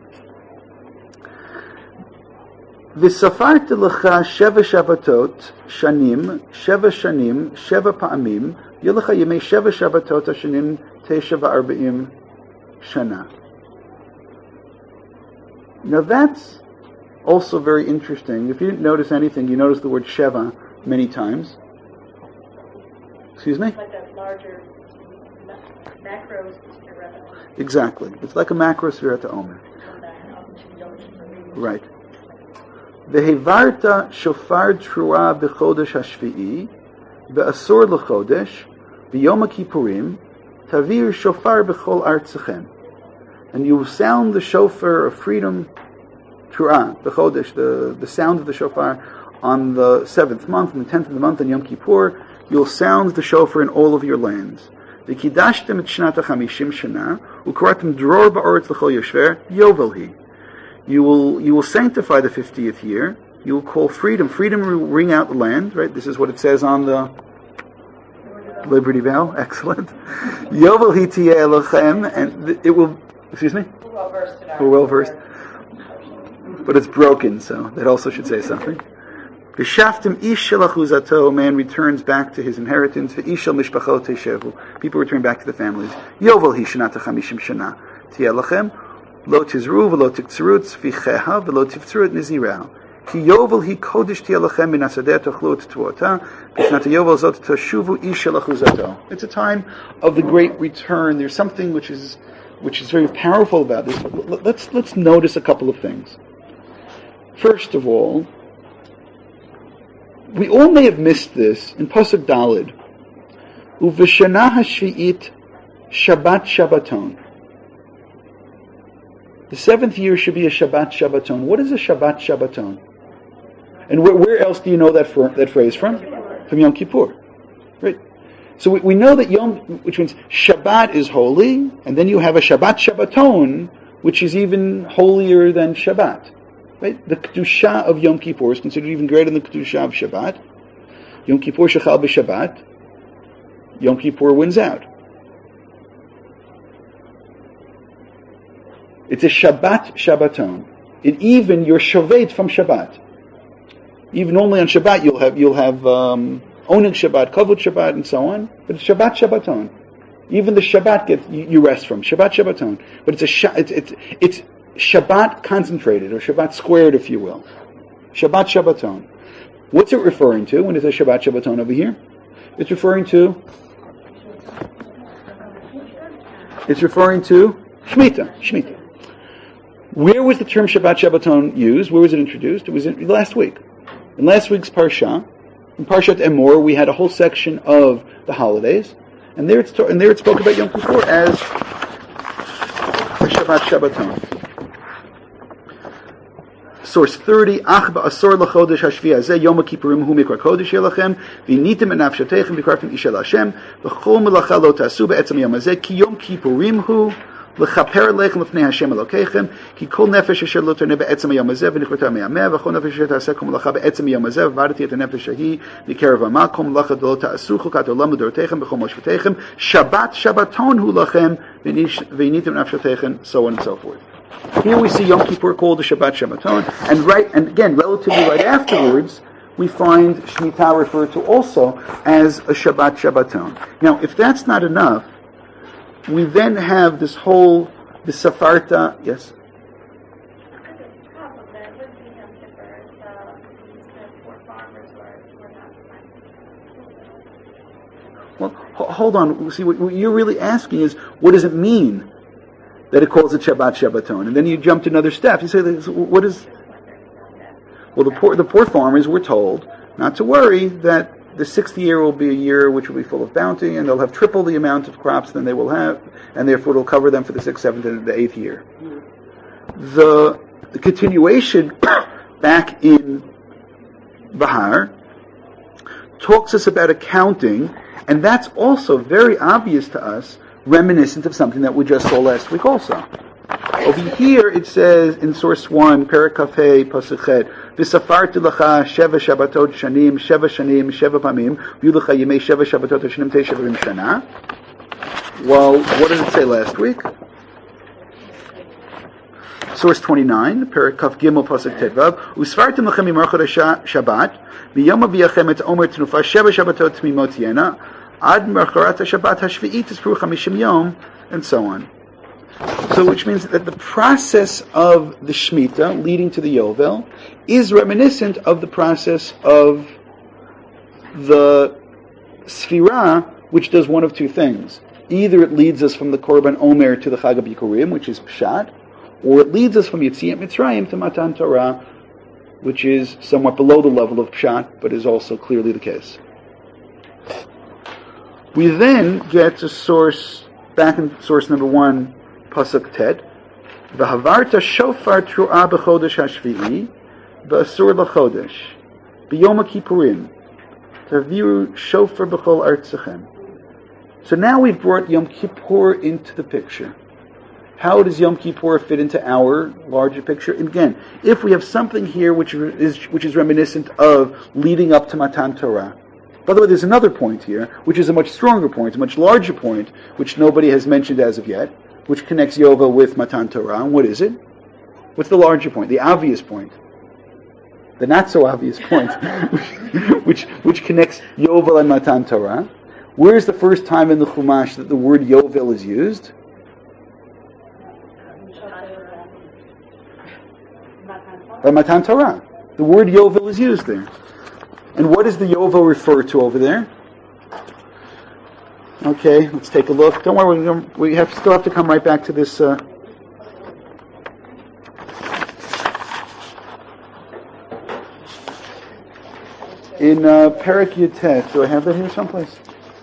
V'safart lecha sheva shabbatot shanim sheva shanim sheva pa'amim yelecha yemei sheva shabbatot shanim tesha v'arba'im shana. Now that's also very interesting. If you didn't notice anything, you notice the word sheva many times. Excuse me? Like a larger macro irrelevant. Exactly. It's like a macro Sfirat HaOmer. Right. Vehevarta shofar trua b'chodesh hashvi'i ve'asor l'chodesh v'yom ha'kippurim tavir shofar b'chol artzachem. And you sound the shofar of freedom, trua, b'chodesh, the, the sound of the shofar on the seventh month and the tenth of the month in Yom Kippur. You'll sound the shofar in all of your lands. V'kidashtem et shnat ha'chamishim shana u'karatem dror ba'aretz l'chol yoshver yovel hi. You will you will sanctify the fiftieth year. You will call freedom. Freedom will ring out the land. Right. This is what it says on the Liberty Bell. Excellent. Yovel hi tiyeh elochem, and it will. Excuse me. We're well versed in our. We're well versed, but it's broken, so that also should say something. V'shaftim ish shel achuzato, man returns back to his inheritance. V'ish shel mishpachot teshevu, people return back to the families. Yovel hi shnat ha'chamishim shana tiyeh lachem lo tizru v'lo tiktzru tzvicheha v'lo tivtzru et nizirah. Ki yovel hi kodesh tiyeh lachem min hasadeh tochlu et t'vuota v'shnat yovel zot toshuvu ish shel achuzato. It's a time of the great return. There's something which is which is very powerful about this. Let's let's notice a couple of things. First of all, we all may have missed this in Pasuk Daled. Uv'shana hashvi'it Shabbat Shabbaton. The seventh year should be a Shabbat Shabbaton. What is a Shabbat Shabbaton? And where, where else do you know that for, that phrase from? From Yom Kippur, right? So we, we know that Yom, which means Shabbat is holy, and then you have a Shabbat Shabbaton, which is even holier than Shabbat. Right? The Kedusha of Yom Kippur is considered even greater than the Kedusha of Shabbat. Yom Kippur shechal b'Shabbat. Yom Kippur wins out. It's a Shabbat Shabbaton. And even you're shovet from Shabbat. Even only on Shabbat you'll have you'll have um, Oneg Shabbat, Kavod Shabbat, and so on. But it's Shabbat Shabbaton. Even the Shabbat gets you, you rest from Shabbat Shabbaton. But it's a it's it's it's Shabbat concentrated, or Shabbat squared, if you will. Shabbat Shabbaton. What's it referring to when it says Shabbat Shabbaton over here? It's referring to It's referring to Shemitah. Shemitah. Where was the term Shabbat Shabbaton used? Where was it introduced? It was in, last week. In last week's Parsha, in Parshat Emor, we had a whole section of the holidays, and there it's, and there it spoke about Yom Kippur as Shabbat Shabbaton. Source thirty, Ach ba'asor l'chodesh hashvi hazeh Yom Kippurim hu mikra kodesh yelachem v'initim en nafshatechem b'karfim ishel Hashem v'chol melacha lo ta'asu be'etzem Yom hazeh ki Yom Kippurim hu l'chaper lechem l'fnei Hashem elokechem ki kol nefesh asher lo terneh be'etzem Yom hazeh v'nichrata me'ameh v'chol nefesh asher ta'aseh kol melacha be'etzem Yom hazeh v'vadati et ha'nefesh hahi v'kerev ha'ma kol melacha lo ta'asu chukat olam l'dorotechem b'chol moshvatechem Shabbat Shabbaton hu lachem v'initim en nafshatechem, so on and so forth. Here we see Yom Kippur called the Shabbat Shabbaton, and right, and again, relatively right afterwards, we find Shemitah referred to also as a Shabbat Shabbaton. Now, if that's not enough, we then have this whole, the Safarta, yes? Well, hold on. See, what you're really asking is, what does it mean that it calls it Shabbat Shabbaton? And then you jump to another step. You say, what is... Well, the poor, the poor farmers were told not to worry, that the sixth year will be a year which will be full of bounty, and they'll have triple the amount of crops than they will have, and therefore it'll cover them for the sixth, seventh, and the eighth year. The, the continuation back in Bahar talks us about accounting, and that's also very obvious to us, reminiscent of something that we just saw last week also. Over here it says in source one, Perek Kaf Hey, Pasuk Chet, V'safarti lecha sheva shabbatot shanim, sheva shanim, sheva pamim, v'yu lecha yemei sheva shabbatot shanim tei shevarim shana. Well, what did it say last week? Source twenty-nine, Perek Kaf Gimel, Pasuk Tetvav, Usfartim lechem imarchot Shabbat, v'yom aviyachem et omer tenufa sheva shabbatot tmimot yena, ad marcharat Shabbat hashvi'it tispru chamishim yom, and so on. So, which means that the process of the Shemitah leading to the Yovel is reminiscent of the process of the Sfirah, which does one of two things. Either it leads us from the Korban Omer to the Chag HaBikurim, which is Pshat, or it leads us from Yetziat Mitzrayim to Matan Torah, which is somewhat below the level of Pshat, but is also clearly the case. We then get to source, back in source number one, Pasuk Tet, V'havarta shofar tru'ah b'chodesh hashvi'i, v'asur l'chodesh, b'yom ha'kippurim, taviru shofar b'chol artzachem. So now we've brought Yom Kippur into the picture. How does Yom Kippur fit into our larger picture? And again, if we have something here which is which is reminiscent of leading up to Matan Torah. By the way, there's another point here, which is a much stronger point, a much larger point, which nobody has mentioned as of yet, which connects Yovel with Matan Torah. And what is it? What's the larger point? The obvious point. The not so obvious point, which which connects Yovel and Matan Torah. Where's the first time in the Chumash that the word Yovel is used? By Matan Torah. The word Yovel is used there. And what does the Yovel refer to over there? Okay, let's take a look. Don't worry, we have still have to come right back to this. Uh, in uh, Perek Yutet, do I have that here someplace?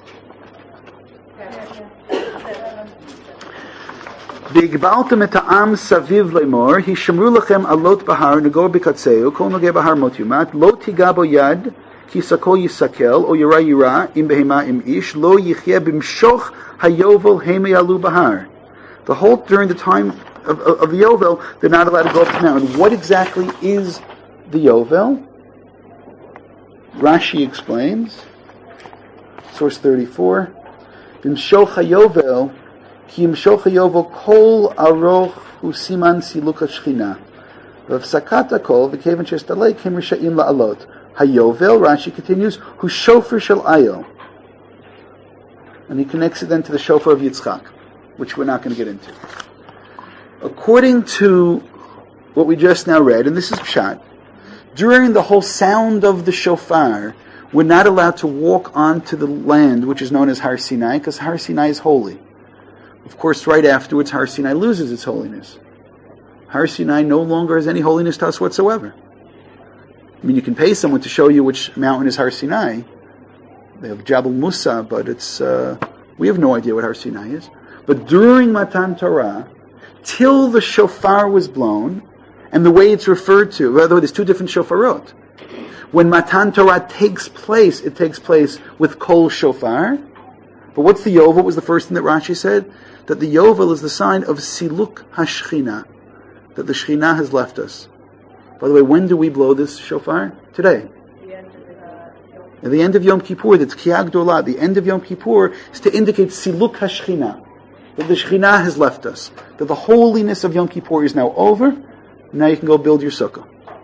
V'igbaltem et ha'am saviv lemor, hishamru lechem alot bahar negor bikatzeu, kol nogeh bahar mot yumat, lo tiga bo yad, ki sakol yisakel, o yira yira, im behema im ish, lo yichye bimshoch hayovel heme yalu bahar. The whole, during the time of, of, of the Yovel, they're not allowed to go up to the mountain. What exactly is the Yovel? Rashi explains, source thirty-four, bimshoch hayovel, Ki yimshoch hayovel kol aroch hu siman siluk hashchina. V'v'sakat hakol v'kevan shestalei kem rishayim la'alot. Hayovel, Rashi continues, hu shofar shel ayil. And he connects it then to the shofar of Yitzchak, which we're not going to get into. According to what we just now read, and this is Pshat, during the whole sound of the shofar, we're not allowed to walk onto the land which is known as Har Sinai, because Har Sinai is holy. Of course, right afterwards, Har Sinai loses its holiness. Har Sinai no longer has any holiness to us whatsoever. I mean, you can pay someone to show you which mountain is Har Sinai. They have Jabal Musa, but it's uh, we have no idea what Har Sinai is. But during Matan Torah, till the shofar was blown, and the way it's referred to, by the way, there's two different shofarot. When Matan Torah takes place, it takes place with Kol Shofar. But what's the Yovel? What was the first thing that Rashi said? That the Yovel is the sign of Siluk HaShechina, that the Shechina has left us. By the way, when do we blow this shofar? Today. The end of the, uh, At the end of Yom Kippur, that's Kiyag Dolah. The end of Yom Kippur is to indicate Siluk HaShechina, that the Shechina has left us, that the holiness of Yom Kippur is now over. Now you can go build your sukkah.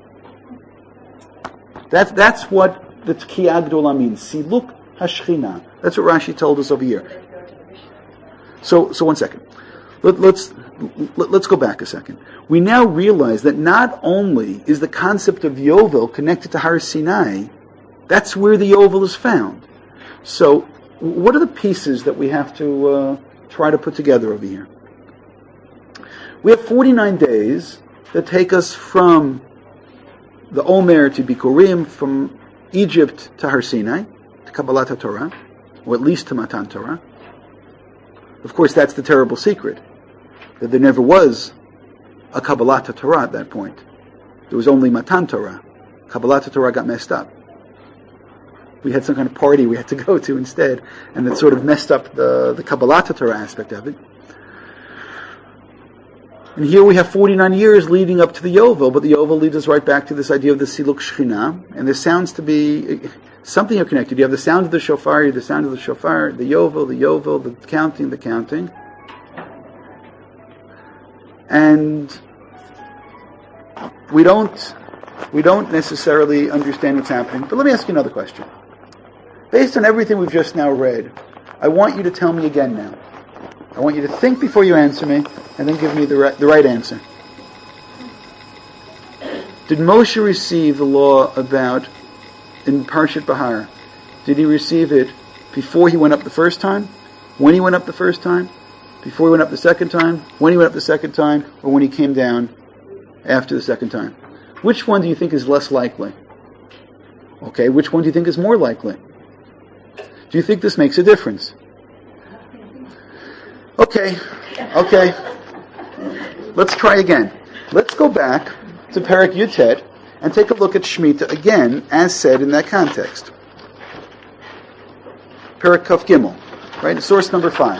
That's that's what the Kiyag Dolah means. Siluk HaShechina. That's what Rashi told us over here. So, so one second. Let, let's let, let's go back a second. We now realize that not only is the concept of Yovel connected to Har Sinai, that's where the Yovel is found. So, what are the pieces that we have to uh, try to put together over here? We have forty-nine days that take us from the Omer to Bikurim, from Egypt to Har Sinai, to Kabbalat Torah, or at least to Matan Torah. Of course, that's the terrible secret, that there never was a Kabbalat Torah at that point. There was only Matan Torah. Kabbalat Torah got messed up. We had some kind of party we had to go to instead, and that sort of messed up the, the Kabbalat Torah aspect of it. And here we have forty-nine years leading up to the Yovel, but the Yovel leads us right back to this idea of the Siluk Shechina, and there sounds to be something are connected. You have the sound of the shofar, you have the sound of the shofar, the Yovel, the Yovel, the counting, the counting. And we don't we don't necessarily understand what's happening. But let me ask you another question. Based on everything we've just now read, I want you to tell me again now. I want you to think before you answer me, and then give me the right, the right answer. Did Moshe receive the law about, in Parshat Bahar, did he receive it before he went up the first time, when he went up the first time, before he went up the second time, when he went up the second time, or when he came down after the second time? Which one do you think is less likely? Okay, which one do you think is more likely? Do you think this makes a difference? Okay, okay. Let's try again. Let's go back to Perek Yutet and take a look at Shemitah again, as said in that context. Perek Kaf Gimel, right? Source number five.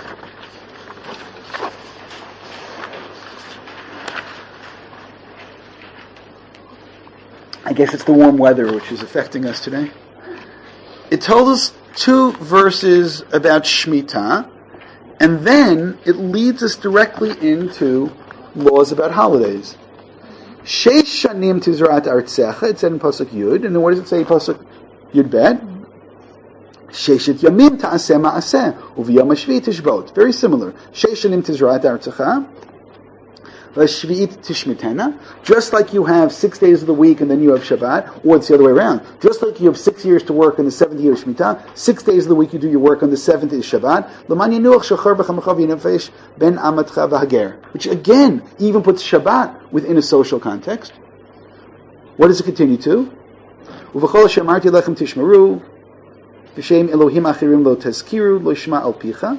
I guess it's the warm weather which is affecting us today. It told us two verses about Shemitah, and then it leads us directly into laws about holidays. Sheish shanim tizrat artzecha, it said in Pasuk Yud, and then what does it say in Pasuk Yud Bet? Sheishet yamim ta'aseh ma'aseh, uv'yom hashvi tishbot. Very similar. Sheish shanim tizrat artzecha, v'shvi'it tishmitena. Just like you have six days of the week and then you have Shabbat, or it's the other way around. Just like you have six years to work on the seventh year of Shemitah, six days of the week you do your work on the seventh is Shabbat. L'man yanuach shachar b'chamachav yinefesh ben amatcha v'hager. Which again, even puts Shabbat within a social context. What does it continue to? Uv'chol Hashem arti lechem tishmeru, v'shem Elohim achirim lo tezkiru, lo yishma al picha.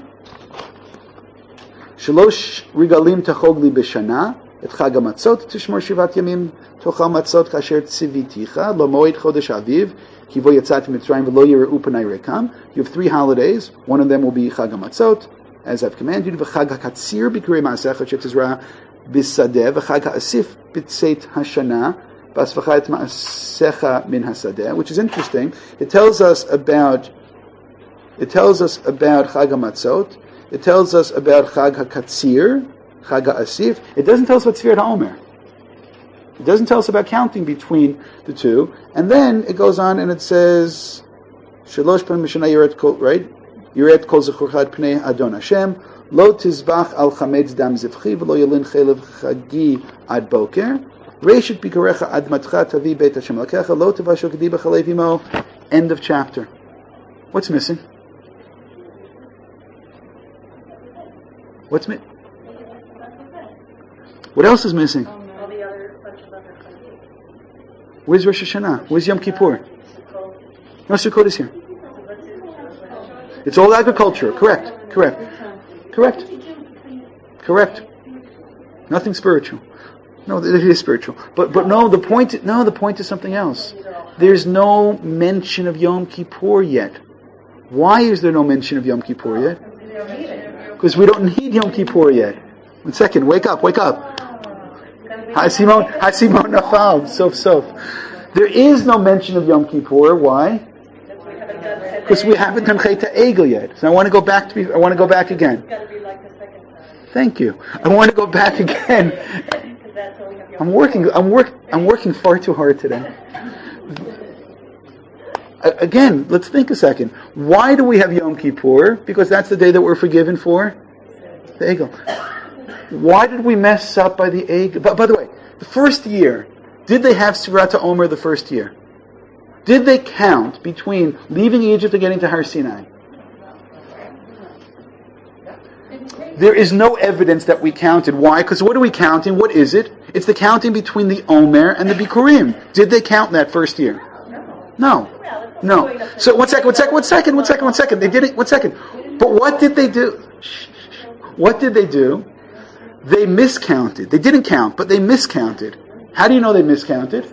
Shalosh regalim tachogli b'shana, et chag hamatzot tishmor shivat yamim tochal matzot kasher tziviticha lo moed chodesh aviv kivo yatzat mitzrayim v'lo yire'u panai rekam. You have three holidays. One of them will be chag hamatzot, as I've commanded you. V'chag hakatzir b'kirei ma'asecha shetizra b'sadeh v'chag ha'asif b'tzeit hashana b'asvacha et ma'asecha min hasadeh. Which is interesting. It tells us about. It tells us about chag hamatzot. It tells us about Chag HaKatzir, Chag HaAsif. It doesn't tell us about Tzvirat HaOmer. It doesn't tell us about counting between the two. And then it goes on and it says, Shalosh Pan Mishana Yiret Kol, right? Yiret Kol Zechurcha et Pnei Adon Hashem, Lo Tizbach Al Chametz Dam Zivchi, V'lo Yelin Chelev Chagi Ad Boker, Reishit Bikarecha Ad Matcha Tavi Beit Hashem Lakecha, Lo Tevashel Gedi B'Chalev Imo. End of chapter. What's missing? What's mi- What else is missing? All the other, bunch of other things. Where's Rosh Hashanah? Where's Yom Kippur? No, Sukkot is here. It's all agriculture. Correct. Correct. Correct. Correct. Nothing spiritual. No, it is spiritual. But but no, the point no, the point is something else. There's no mention of Yom Kippur yet. Why is there no mention of Yom Kippur yet? Because we don't need Yom Kippur yet. One second, wake up, wake up. Hi Simon, hi Simon Nafal, sof sof. There is no mention of Yom Kippur. Why? Because we haven't done Chet HaEgel yet. So I want to go back to be, I want to go back again. Thank you. I want to go back again. I'm working. I'm work. I'm working far too hard today. Again, let's think a second. Why do we have Yom Kippur? Because that's the day that we're forgiven for the Egel. Why did we mess up by the Egel? By, by the way, the first year, did they have Sfirat HaOmer the first year? Did they count between leaving Egypt and getting to Har Sinai? There is no evidence that we counted. Why? Because what are we counting? What is it? It's the counting between the Omer and the Bikurim. Did they count that first year? No. No. So one second, one second, one second, one second, one second. They did it, one second. But what did they do? What did they do? They miscounted. They didn't count, but they miscounted. How do you know they miscounted?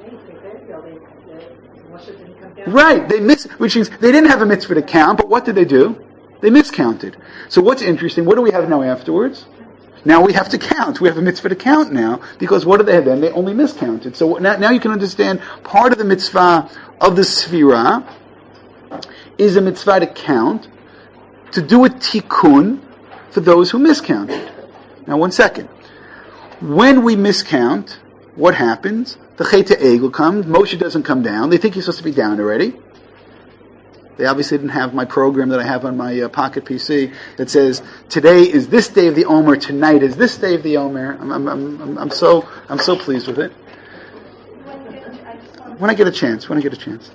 Right, they mis, which means they didn't have a mitzvah to count, but what did they do? They miscounted. So what's interesting, what do we have now afterwards? Now we have to count. We have a mitzvah to count now, because what did they have then? They only miscounted. So now, now you can understand part of the mitzvah of the Sfira is a mitzvah to count, to do a tikkun for those who miscounted. Now one second. When we miscount, what happens? The Chet HaEgel comes, Moshe doesn't come down, they think he's supposed to be down already. They obviously didn't have my program that I have on my uh, pocket P C that says, today is this day of the Omer, tonight is this day of the Omer. I'm, I'm, I'm, I'm so, I'm so pleased with it. When I get a chance, when I get a chance.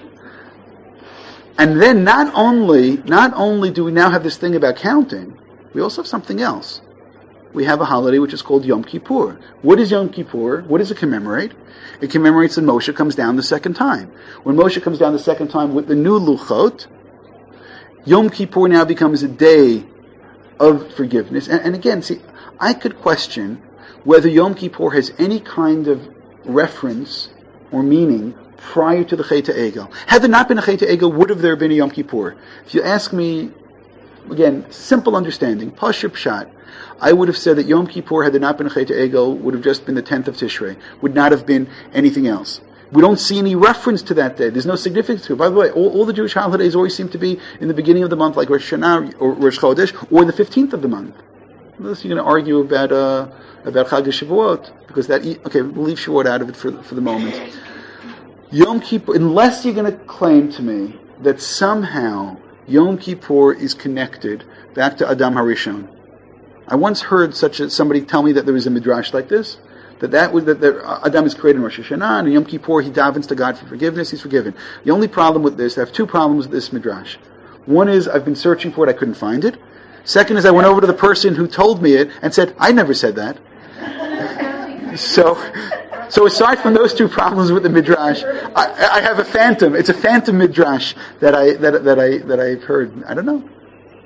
And then not only, not only do we now have this thing about counting, we also have something else. We have a holiday which is called Yom Kippur. What is Yom Kippur? What does it commemorate? It commemorates that Moshe comes down the second time. When Moshe comes down the second time with the new Luchot, Yom Kippur now becomes a day of forgiveness. And, and again, see, I could question whether Yom Kippur has any kind of reference or meaning prior to the Chet HaEgel. Had there not been a Chet HaEgel, would have there been a Yom Kippur? If you ask me, again, simple understanding, Pashup Pshat, I would have said that Yom Kippur, had there not been a Chet HaEgel, would have just been the tenth of Tishrei, would not have been anything else. We don't see any reference to that day. There's no significance to it. By the way, all, all the Jewish holidays always seem to be in the beginning of the month, like Rosh Hashanah or Rosh Chodesh, or the fifteenth of the month. Unless you're going to argue about uh, about Chag HaShavuot, because that, okay, we'll leave Shavuot out of it for, for the moment. Yom Kippur, unless you're going to claim to me that somehow Yom Kippur is connected back to Adam HaRishon. I once heard such a, somebody tell me that there was a midrash like this, that that was that, that Adam is created in Rosh Hashanah, and Yom Kippur he davens to God for forgiveness. He's forgiven. The only problem with this, I have two problems with this midrash. One is I've been searching for it, I couldn't find it. Second is I went over to the person who told me it and said, I never said that. so, so aside from those two problems with the midrash, I, I have a phantom. It's a phantom midrash that I that that I that I've heard. I don't know.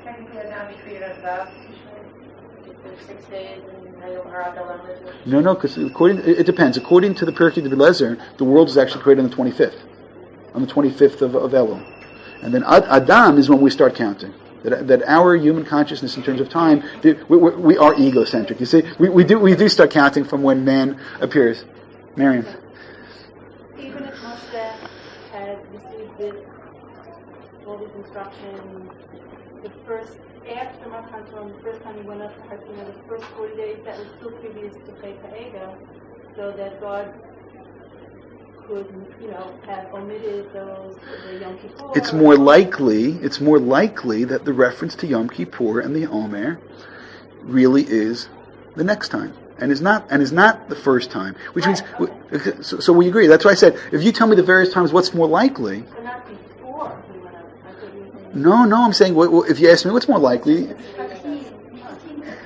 No, no, because according it depends. According to the Pirkei de Belezer, the world is actually created on the twenty-fifth, on the twenty-fifth of, of Elul, and then Ad, Adam is when we start counting. That, that our human consciousness, in terms of time, we, we, we are egocentric. You see, we, we do we do start counting from when man appears. Miriam. Even if Moshe had received this, all these instructions, the first. After Matan Torah, the first time he went up to Har Sinai, the first forty days, that was still previous to Chet HaEgel, so that God could, you know, have omitted those, the Yom Kippur. It's more likely, it's more likely that the reference to Yom Kippur and the Omer really is the next time, and is not, and is not the first time. Which means, so, so we agree. That's why I said, if you tell me the various times, what's more likely? So not before he went up. That's what you were saying. No, no, I'm saying, well, if you ask me what's more likely,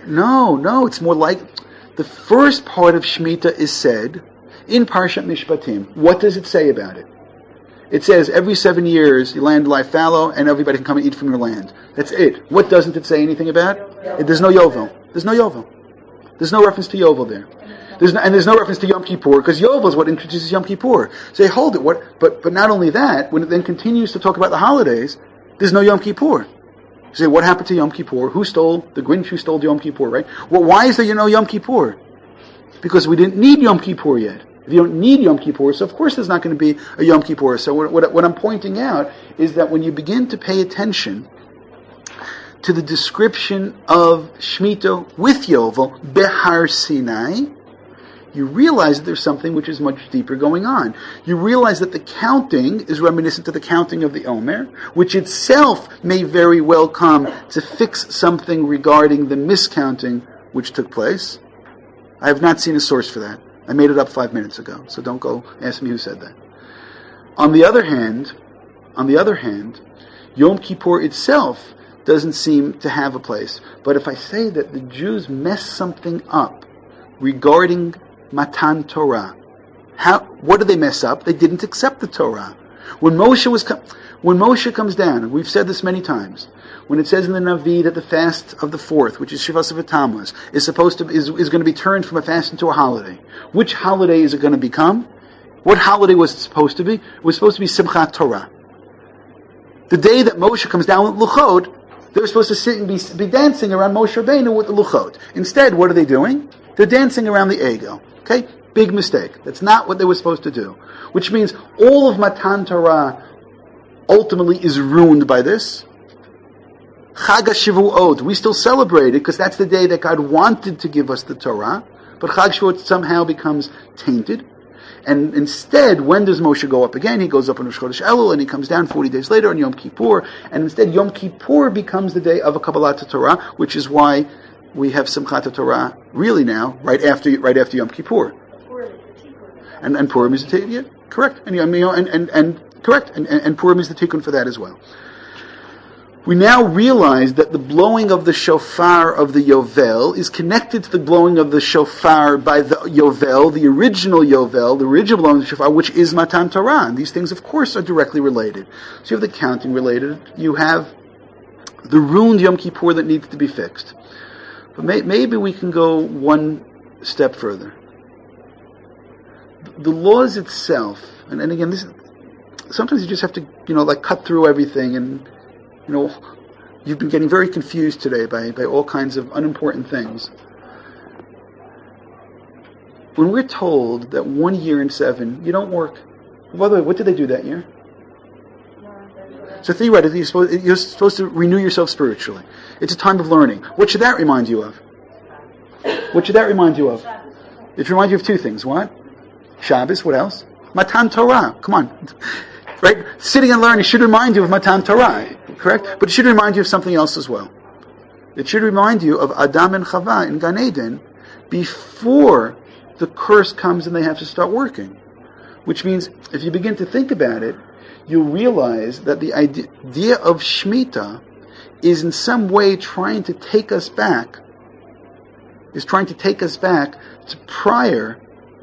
No, no, it's more like the first part of Shemitah is said in Parshat Mishpatim. What does it say about it? It says every seven years your land lie fallow and everybody can come and eat from your land. That's it. What doesn't it say anything about? It, there's no Yovel. There's no Yovel. There's no reference to Yovel there. There's no, and there's no reference to Yom Kippur, because Yovel is what introduces Yom Kippur. So they hold it. What? But but not only that, when it then continues to talk about the holidays, there's no Yom Kippur. You say, what happened to Yom Kippur? Who stole, the Grinch who stole Yom Kippur, right? Well, why is there you know Yom Kippur? Because we didn't need Yom Kippur yet. If you don't need Yom Kippur, so of course there's not going to be a Yom Kippur. So what, what, what I'm pointing out is that when you begin to pay attention to the description of Shemitah with Yovel, Behar Sinai, you realize that there's something which is much deeper going on. You realize that the counting is reminiscent to the counting of the Omer, which itself may very well come to fix something regarding the miscounting which took place. I have not seen a source for that. I made it up five minutes ago, so don't go ask me who said that. On the other hand, on the other hand, Yom Kippur itself doesn't seem to have a place. But if I say that the Jews messed something up regarding Matan Torah, how? What did they mess up? They didn't accept the Torah. When Moshe was, com- when Moshe comes down, and we've said this many times, when it says in the Navi that the fast of the fourth, which is Shivas of Tammuz, is supposed to is, is going to be turned from a fast into a holiday. Which holiday is it going to become? What holiday was it supposed to be? It was supposed to be Simchat Torah. The day that Moshe comes down with Luchot, they were supposed to sit and be, be dancing around Moshe Rabbeinu with the Luchot. Instead, what are they doing? They're dancing around the Egel. Okay? Big mistake. That's not what they were supposed to do. Which means all of Matan Torah ultimately is ruined by this. Chag HaShavuot, we still celebrate it because that's the day that God wanted to give us the Torah. But Chag HaShavuot somehow becomes tainted. And instead, when does Moshe go up again? He goes up on Rosh Chodesh Elul, and he comes down forty days later on Yom Kippur. And instead, Yom Kippur becomes the day of a Kabbalat Torah, which is why we have Simchat Torah really now, right after right after Yom Kippur. And and Purim is the tikkun, yeah, correct. And and and, and correct. And, and and Purim is the tikkun for that as well. We now realize that the blowing of the shofar of the Yovel is connected to the blowing of the shofar by the Yovel, the original Yovel, the original blowing of the shofar, which is Matan Torah. And these things, of course, are directly related. So you have the counting related. You have the ruined Yom Kippur that needs to be fixed. But may, maybe we can go one step further. The laws itself, and, and again, this sometimes you just have to, you know, like cut through everything and, you know, you've been getting very confused today by, by all kinds of unimportant things. When we're told that one year in seven, you don't work. By the way, what did they do that year? So theoretically, you're supposed, you're supposed to renew yourself spiritually. It's a time of learning. What should that remind you of? What should that remind you of? It should remind you of two things. What? Shabbos. What else? Matan Torah. Come on. Right? Sitting and learning should remind you of Matan Torah. Correct? But it should remind you of something else as well. It should remind you of Adam and Chava in Gan Eden before the curse comes and they have to start working. Which means, if you begin to think about it, you'll realize that the idea of Shemitah is in some way trying to take us back, is trying to take us back to prior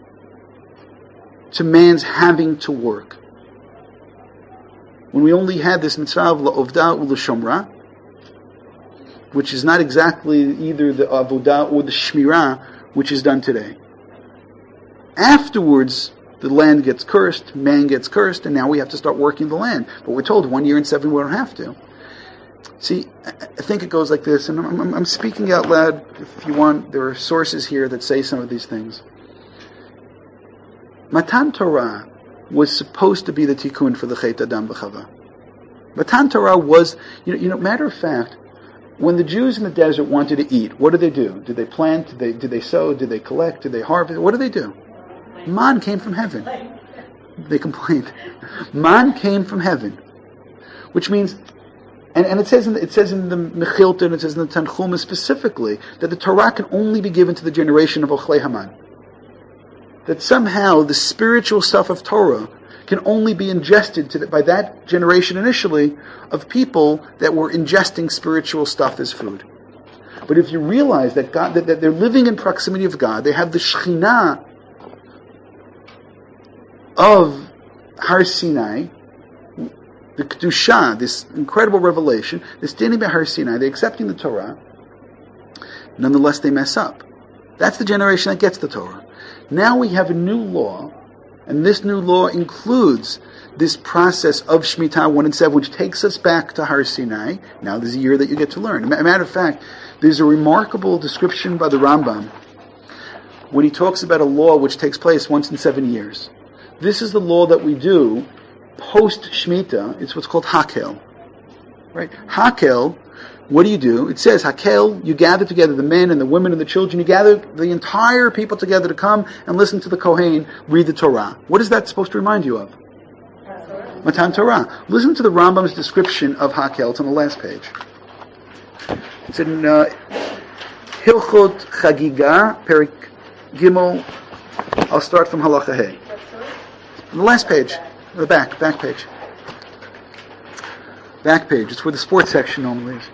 to man's having to work. When we only had this mitzvah of la'ovda u'l'shomra, which is not exactly either the avodah or the shmirah, which is done today. Afterwards, the land gets cursed, man gets cursed, and now we have to start working the land. But we're told one year in seven we don't have to. See, I think it goes like this, and I'm, I'm, I'm speaking out loud. If you want, there are sources here that say some of these things. Matan Torah was supposed to be the tikkun for the Chet Adam v'Chava. Matan Torah was, you know, you know, matter of fact, when the Jews in the desert wanted to eat, what did they do? Did they plant? Did they, did they sow? Did they collect? Did they harvest? What did they do? Man came from heaven. They complained. Man came from heaven, which means, and, and it says in the, it says in the Mechilta and it says in the Tanchuma specifically that the Torah can only be given to the generation of Ochlei Haman. That somehow the spiritual stuff of Torah can only be ingested to the, by that generation initially of people that were ingesting spiritual stuff as food. But if you realize that God, that, that they're living in proximity of God, they have the Shekhinah of Har Sinai, the Kedusha, this incredible revelation, they're standing by Har Sinai, they're accepting the Torah, nonetheless they mess up. That's the generation that gets the Torah. Now we have a new law, and this new law includes this process of Shemitah one and seven, which takes us back to Har Sinai. Now there's a year that you get to learn. As a matter of fact, there's a remarkable description by the Rambam when he talks about a law which takes place once in seven years. This is the law that we do post Shemitah. It's what's called Hakel. Right? Hakel, what do you do? It says, Hakel, you gather together the men and the women and the children, you gather the entire people together to come and listen to the Kohen read the Torah. What is that supposed to remind you of? Matan Torah. Listen to the Rambam's description of Hakel. It's on the last page. It's in uh, Hilchot Chagiga, Perik Gimel. I'll start from Halacha Hey. On the last page, the back, back page. Back page. It's where the sports section normally is.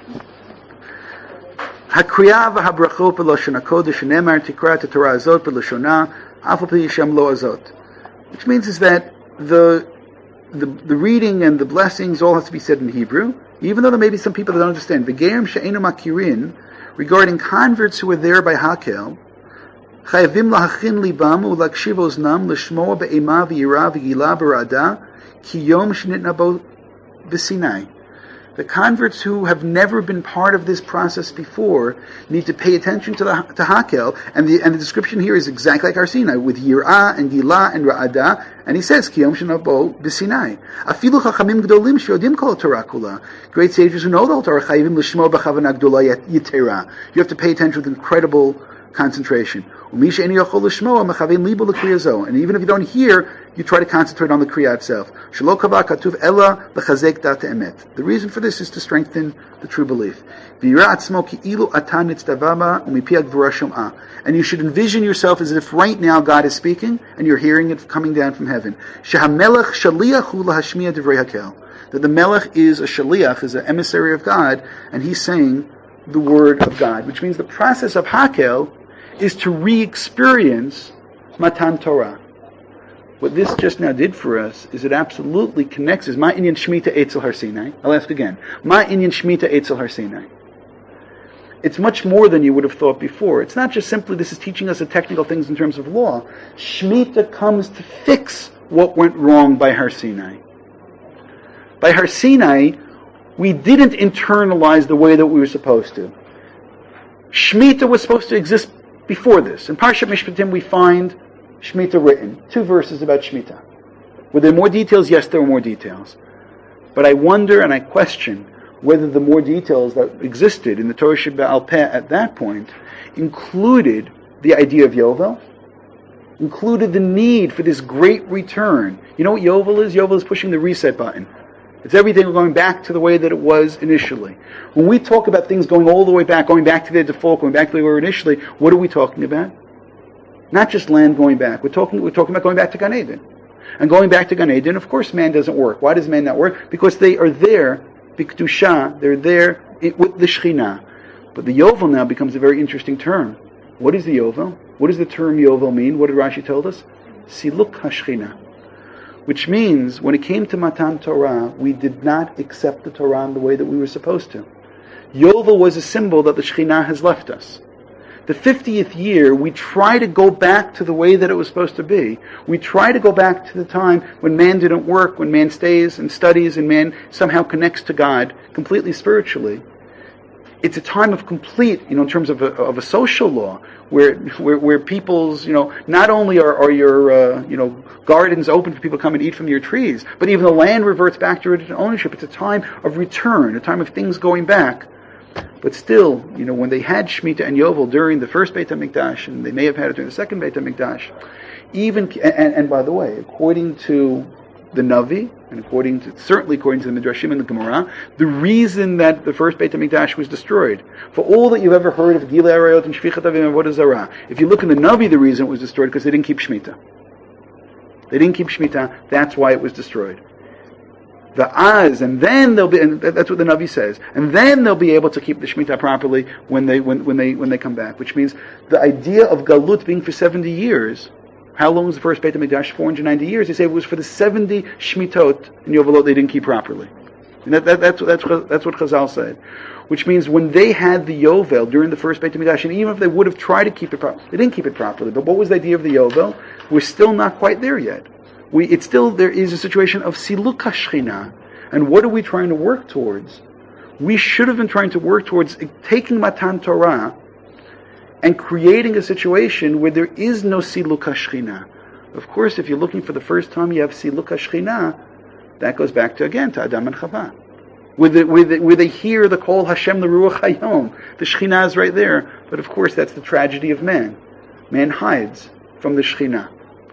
Hakriya v'habrachot b'lashon hakodesh nemar tikrat haTorah azot b'lashona afal pi yishem lo azot. Which means is that the The, the reading and the blessings all has to be said in Hebrew, even though there may be some people that don't understand. V'gerim she'enu makirin, regarding converts who were there by Hakel, chayavim lahachin libam u'lakshiv oznam l'shmoa be'ema v'yira v'gila b'rada ki yom shenitna bo b'sinai. The converts who have never been part of this process before need to pay attention to the to Hakel, and the and the description here is exactly like Har Sinai, with Yirah and Gila and Ra'ada, and he says, Ki yom shenabo b'Sinai. Afilu chachamim gdolim sheyodim kol Torah kula. Great sages who know the whole Torah, chayivim l'shmo b'chavana gdola yitera. You have to pay attention with incredible concentration. And even if you don't hear, you try to concentrate on the Kriya itself. The reason for this is to strengthen the true belief. And you should envision yourself as if right now God is speaking and you're hearing it coming down from heaven. That the Melech is a Shaliach, is an emissary of God, and he's saying the word of God, which means the process of Hakel is to re-experience Matan Torah. What this just now did for us is it absolutely connects us. Ma inyan Shemitah Eitzel Har Sinai. I'll ask again. Ma inyan Shemitah Eitzel Har Sinai. It's much more than you would have thought before. It's not just simply this is teaching us the technical things in terms of law. Shemitah comes to fix what went wrong by Har Sinai. By Har Sinai, we didn't internalize the way that we were supposed to. Shemitah was supposed to exist before this. In Parshat Mishpatim we find Shemitah written. Two verses about Shemitah. Were there more details? Yes, there were more details. But I wonder and I question whether the more details that existed in the Torah Shebe'al Peh at that point included the idea of Yovel, included the need for this great return. You know what Yovel is? Yovel is pushing the reset button. It's everything going back to the way that it was initially. When we talk about things going all the way back, going back to their default, going back to the way they were initially, what are we talking about? Not just land going back. We're talking, we're talking about going back to Gan Eden. And going back to Gan Eden, of course man doesn't work. Why does man not work? Because they are there, b'kedusha, they're there with the Shekhinah. But the Yovel now becomes a very interesting term. What is the Yovel? What does the term Yovel mean? What did Rashi tell us? Siluk HaShekhinah. Which means, when it came to Matan Torah, we did not accept the Torah in the way that we were supposed to. Yovel was a symbol that the Shekhinah has left us. The fiftieth year, we try to go back to the way that it was supposed to be. We try to go back to the time when man didn't work, when man stays and studies and man somehow connects to God completely spiritually. It's a time of complete, you know, in terms of a, of a social law, where, where where people's, you know, not only are, are your, uh, you know, gardens open for people to come and eat from your trees, but even the land reverts back to original ownership. It's a time of return, a time of things going back. But still, you know, when they had Shemitah and Yovel during the first Beit HaMikdash, and they may have had it during the second Beit HaMikdash, even, and, and by the way, according to the Navi, and according to, certainly according to the Midrashim and the Gemara, the reason that the first Beit HaMikdash was destroyed, for all that you've ever heard of Gilei Arayot and Shfichat Avim and Avodah Zarah, if you look in the Navi, the reason it was destroyed because they didn't keep Shemitah. They didn't keep Shemitah, that's why it was destroyed. the Az, and then they'll be, and that's what the Navi says, and then they'll be able to keep the Shemitah properly when they when, when they when they come back. Which means the idea of Galut being for seventy years. How long was the first Beit HaMikdash? four hundred ninety years. They say it was for the seventy Shmitot in Yovelot they didn't keep properly. And that, that, that's, that's, that's what Chazal said. Which means when they had the Yovel during the first Beit HaMikdash, and even if they would have tried to keep it properly, they didn't keep it properly. But what was the idea of the Yovel? We're still not quite there yet. We, it's still, there is a situation of Siluk HaShechina. And what are we trying to work towards? We should have been trying to work towards taking Matan Torah and creating a situation where there is no Siluk HaShechina. Of course, if you're looking for the first time you have Siluk HaShechina, that goes back to, again, to Adam and Chava. Where they, where they, where they hear the call Hashem the Ruach Hayom. The Shekhinah is right there. But of course, that's the tragedy of man. Man hides from the Shekhinah.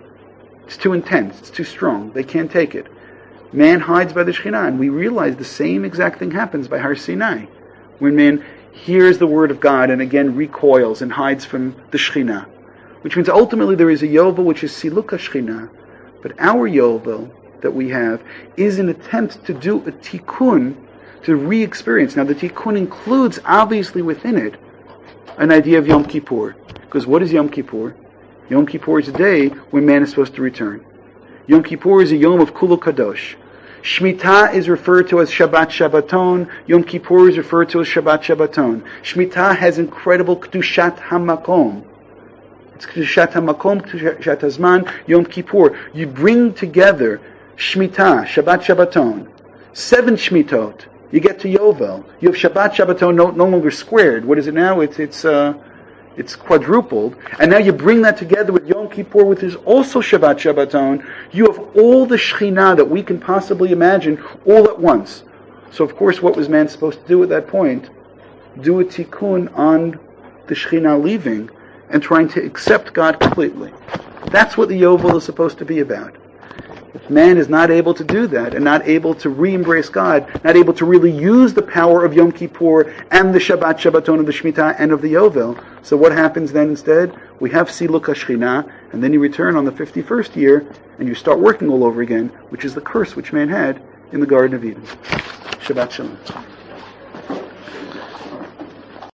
It's too intense. It's too strong. They can't take it. Man hides by the Shekhinah. And we realize the same exact thing happens by Har Sinai. When man hears the word of God and again recoils and hides from the Shekhinah. Which means ultimately there is a Yovel which is Siluk HaShekhinah. But our Yovel that we have is an attempt to do a tikkun, to re-experience. Now the tikkun includes obviously within it an idea of Yom Kippur. Because what is Yom Kippur? Yom Kippur is a day when man is supposed to return. Yom Kippur is a Yom of Kulu Kadosh. Shemitah is referred to as Shabbat Shabbaton. Yom Kippur is referred to as Shabbat Shabbaton. Shemitah has incredible Kedushat HaMakom. It's Kedushat HaMakom, Kedushat HaZman, Yom Kippur. You bring together Shemitah, Shabbat Shabbaton, seven Shmitot. You get to Yovel. You have Shabbat Shabbaton no, no longer squared. What is it now? It's it's uh, it's quadrupled. And now you bring that together with Yom Kippur, which is also Shabbat Shabbaton. You have all the Shekhinah that we can possibly imagine all at once. So of course, what was man supposed to do at that point? Do a tikkun on the Shekhinah leaving and trying to accept God completely. That's what the Yovel is supposed to be about. If man is not able to do that, and not able to re-embrace God, not able to really use the power of Yom Kippur and the Shabbat Shabbaton of the Shemitah and of the Yovel, so what happens then instead? We have Siluk HaShekhinah, and then you return on the fifty-first year, and you start working all over again, which is the curse which man had in the Garden of Eden. Shabbat Shalom.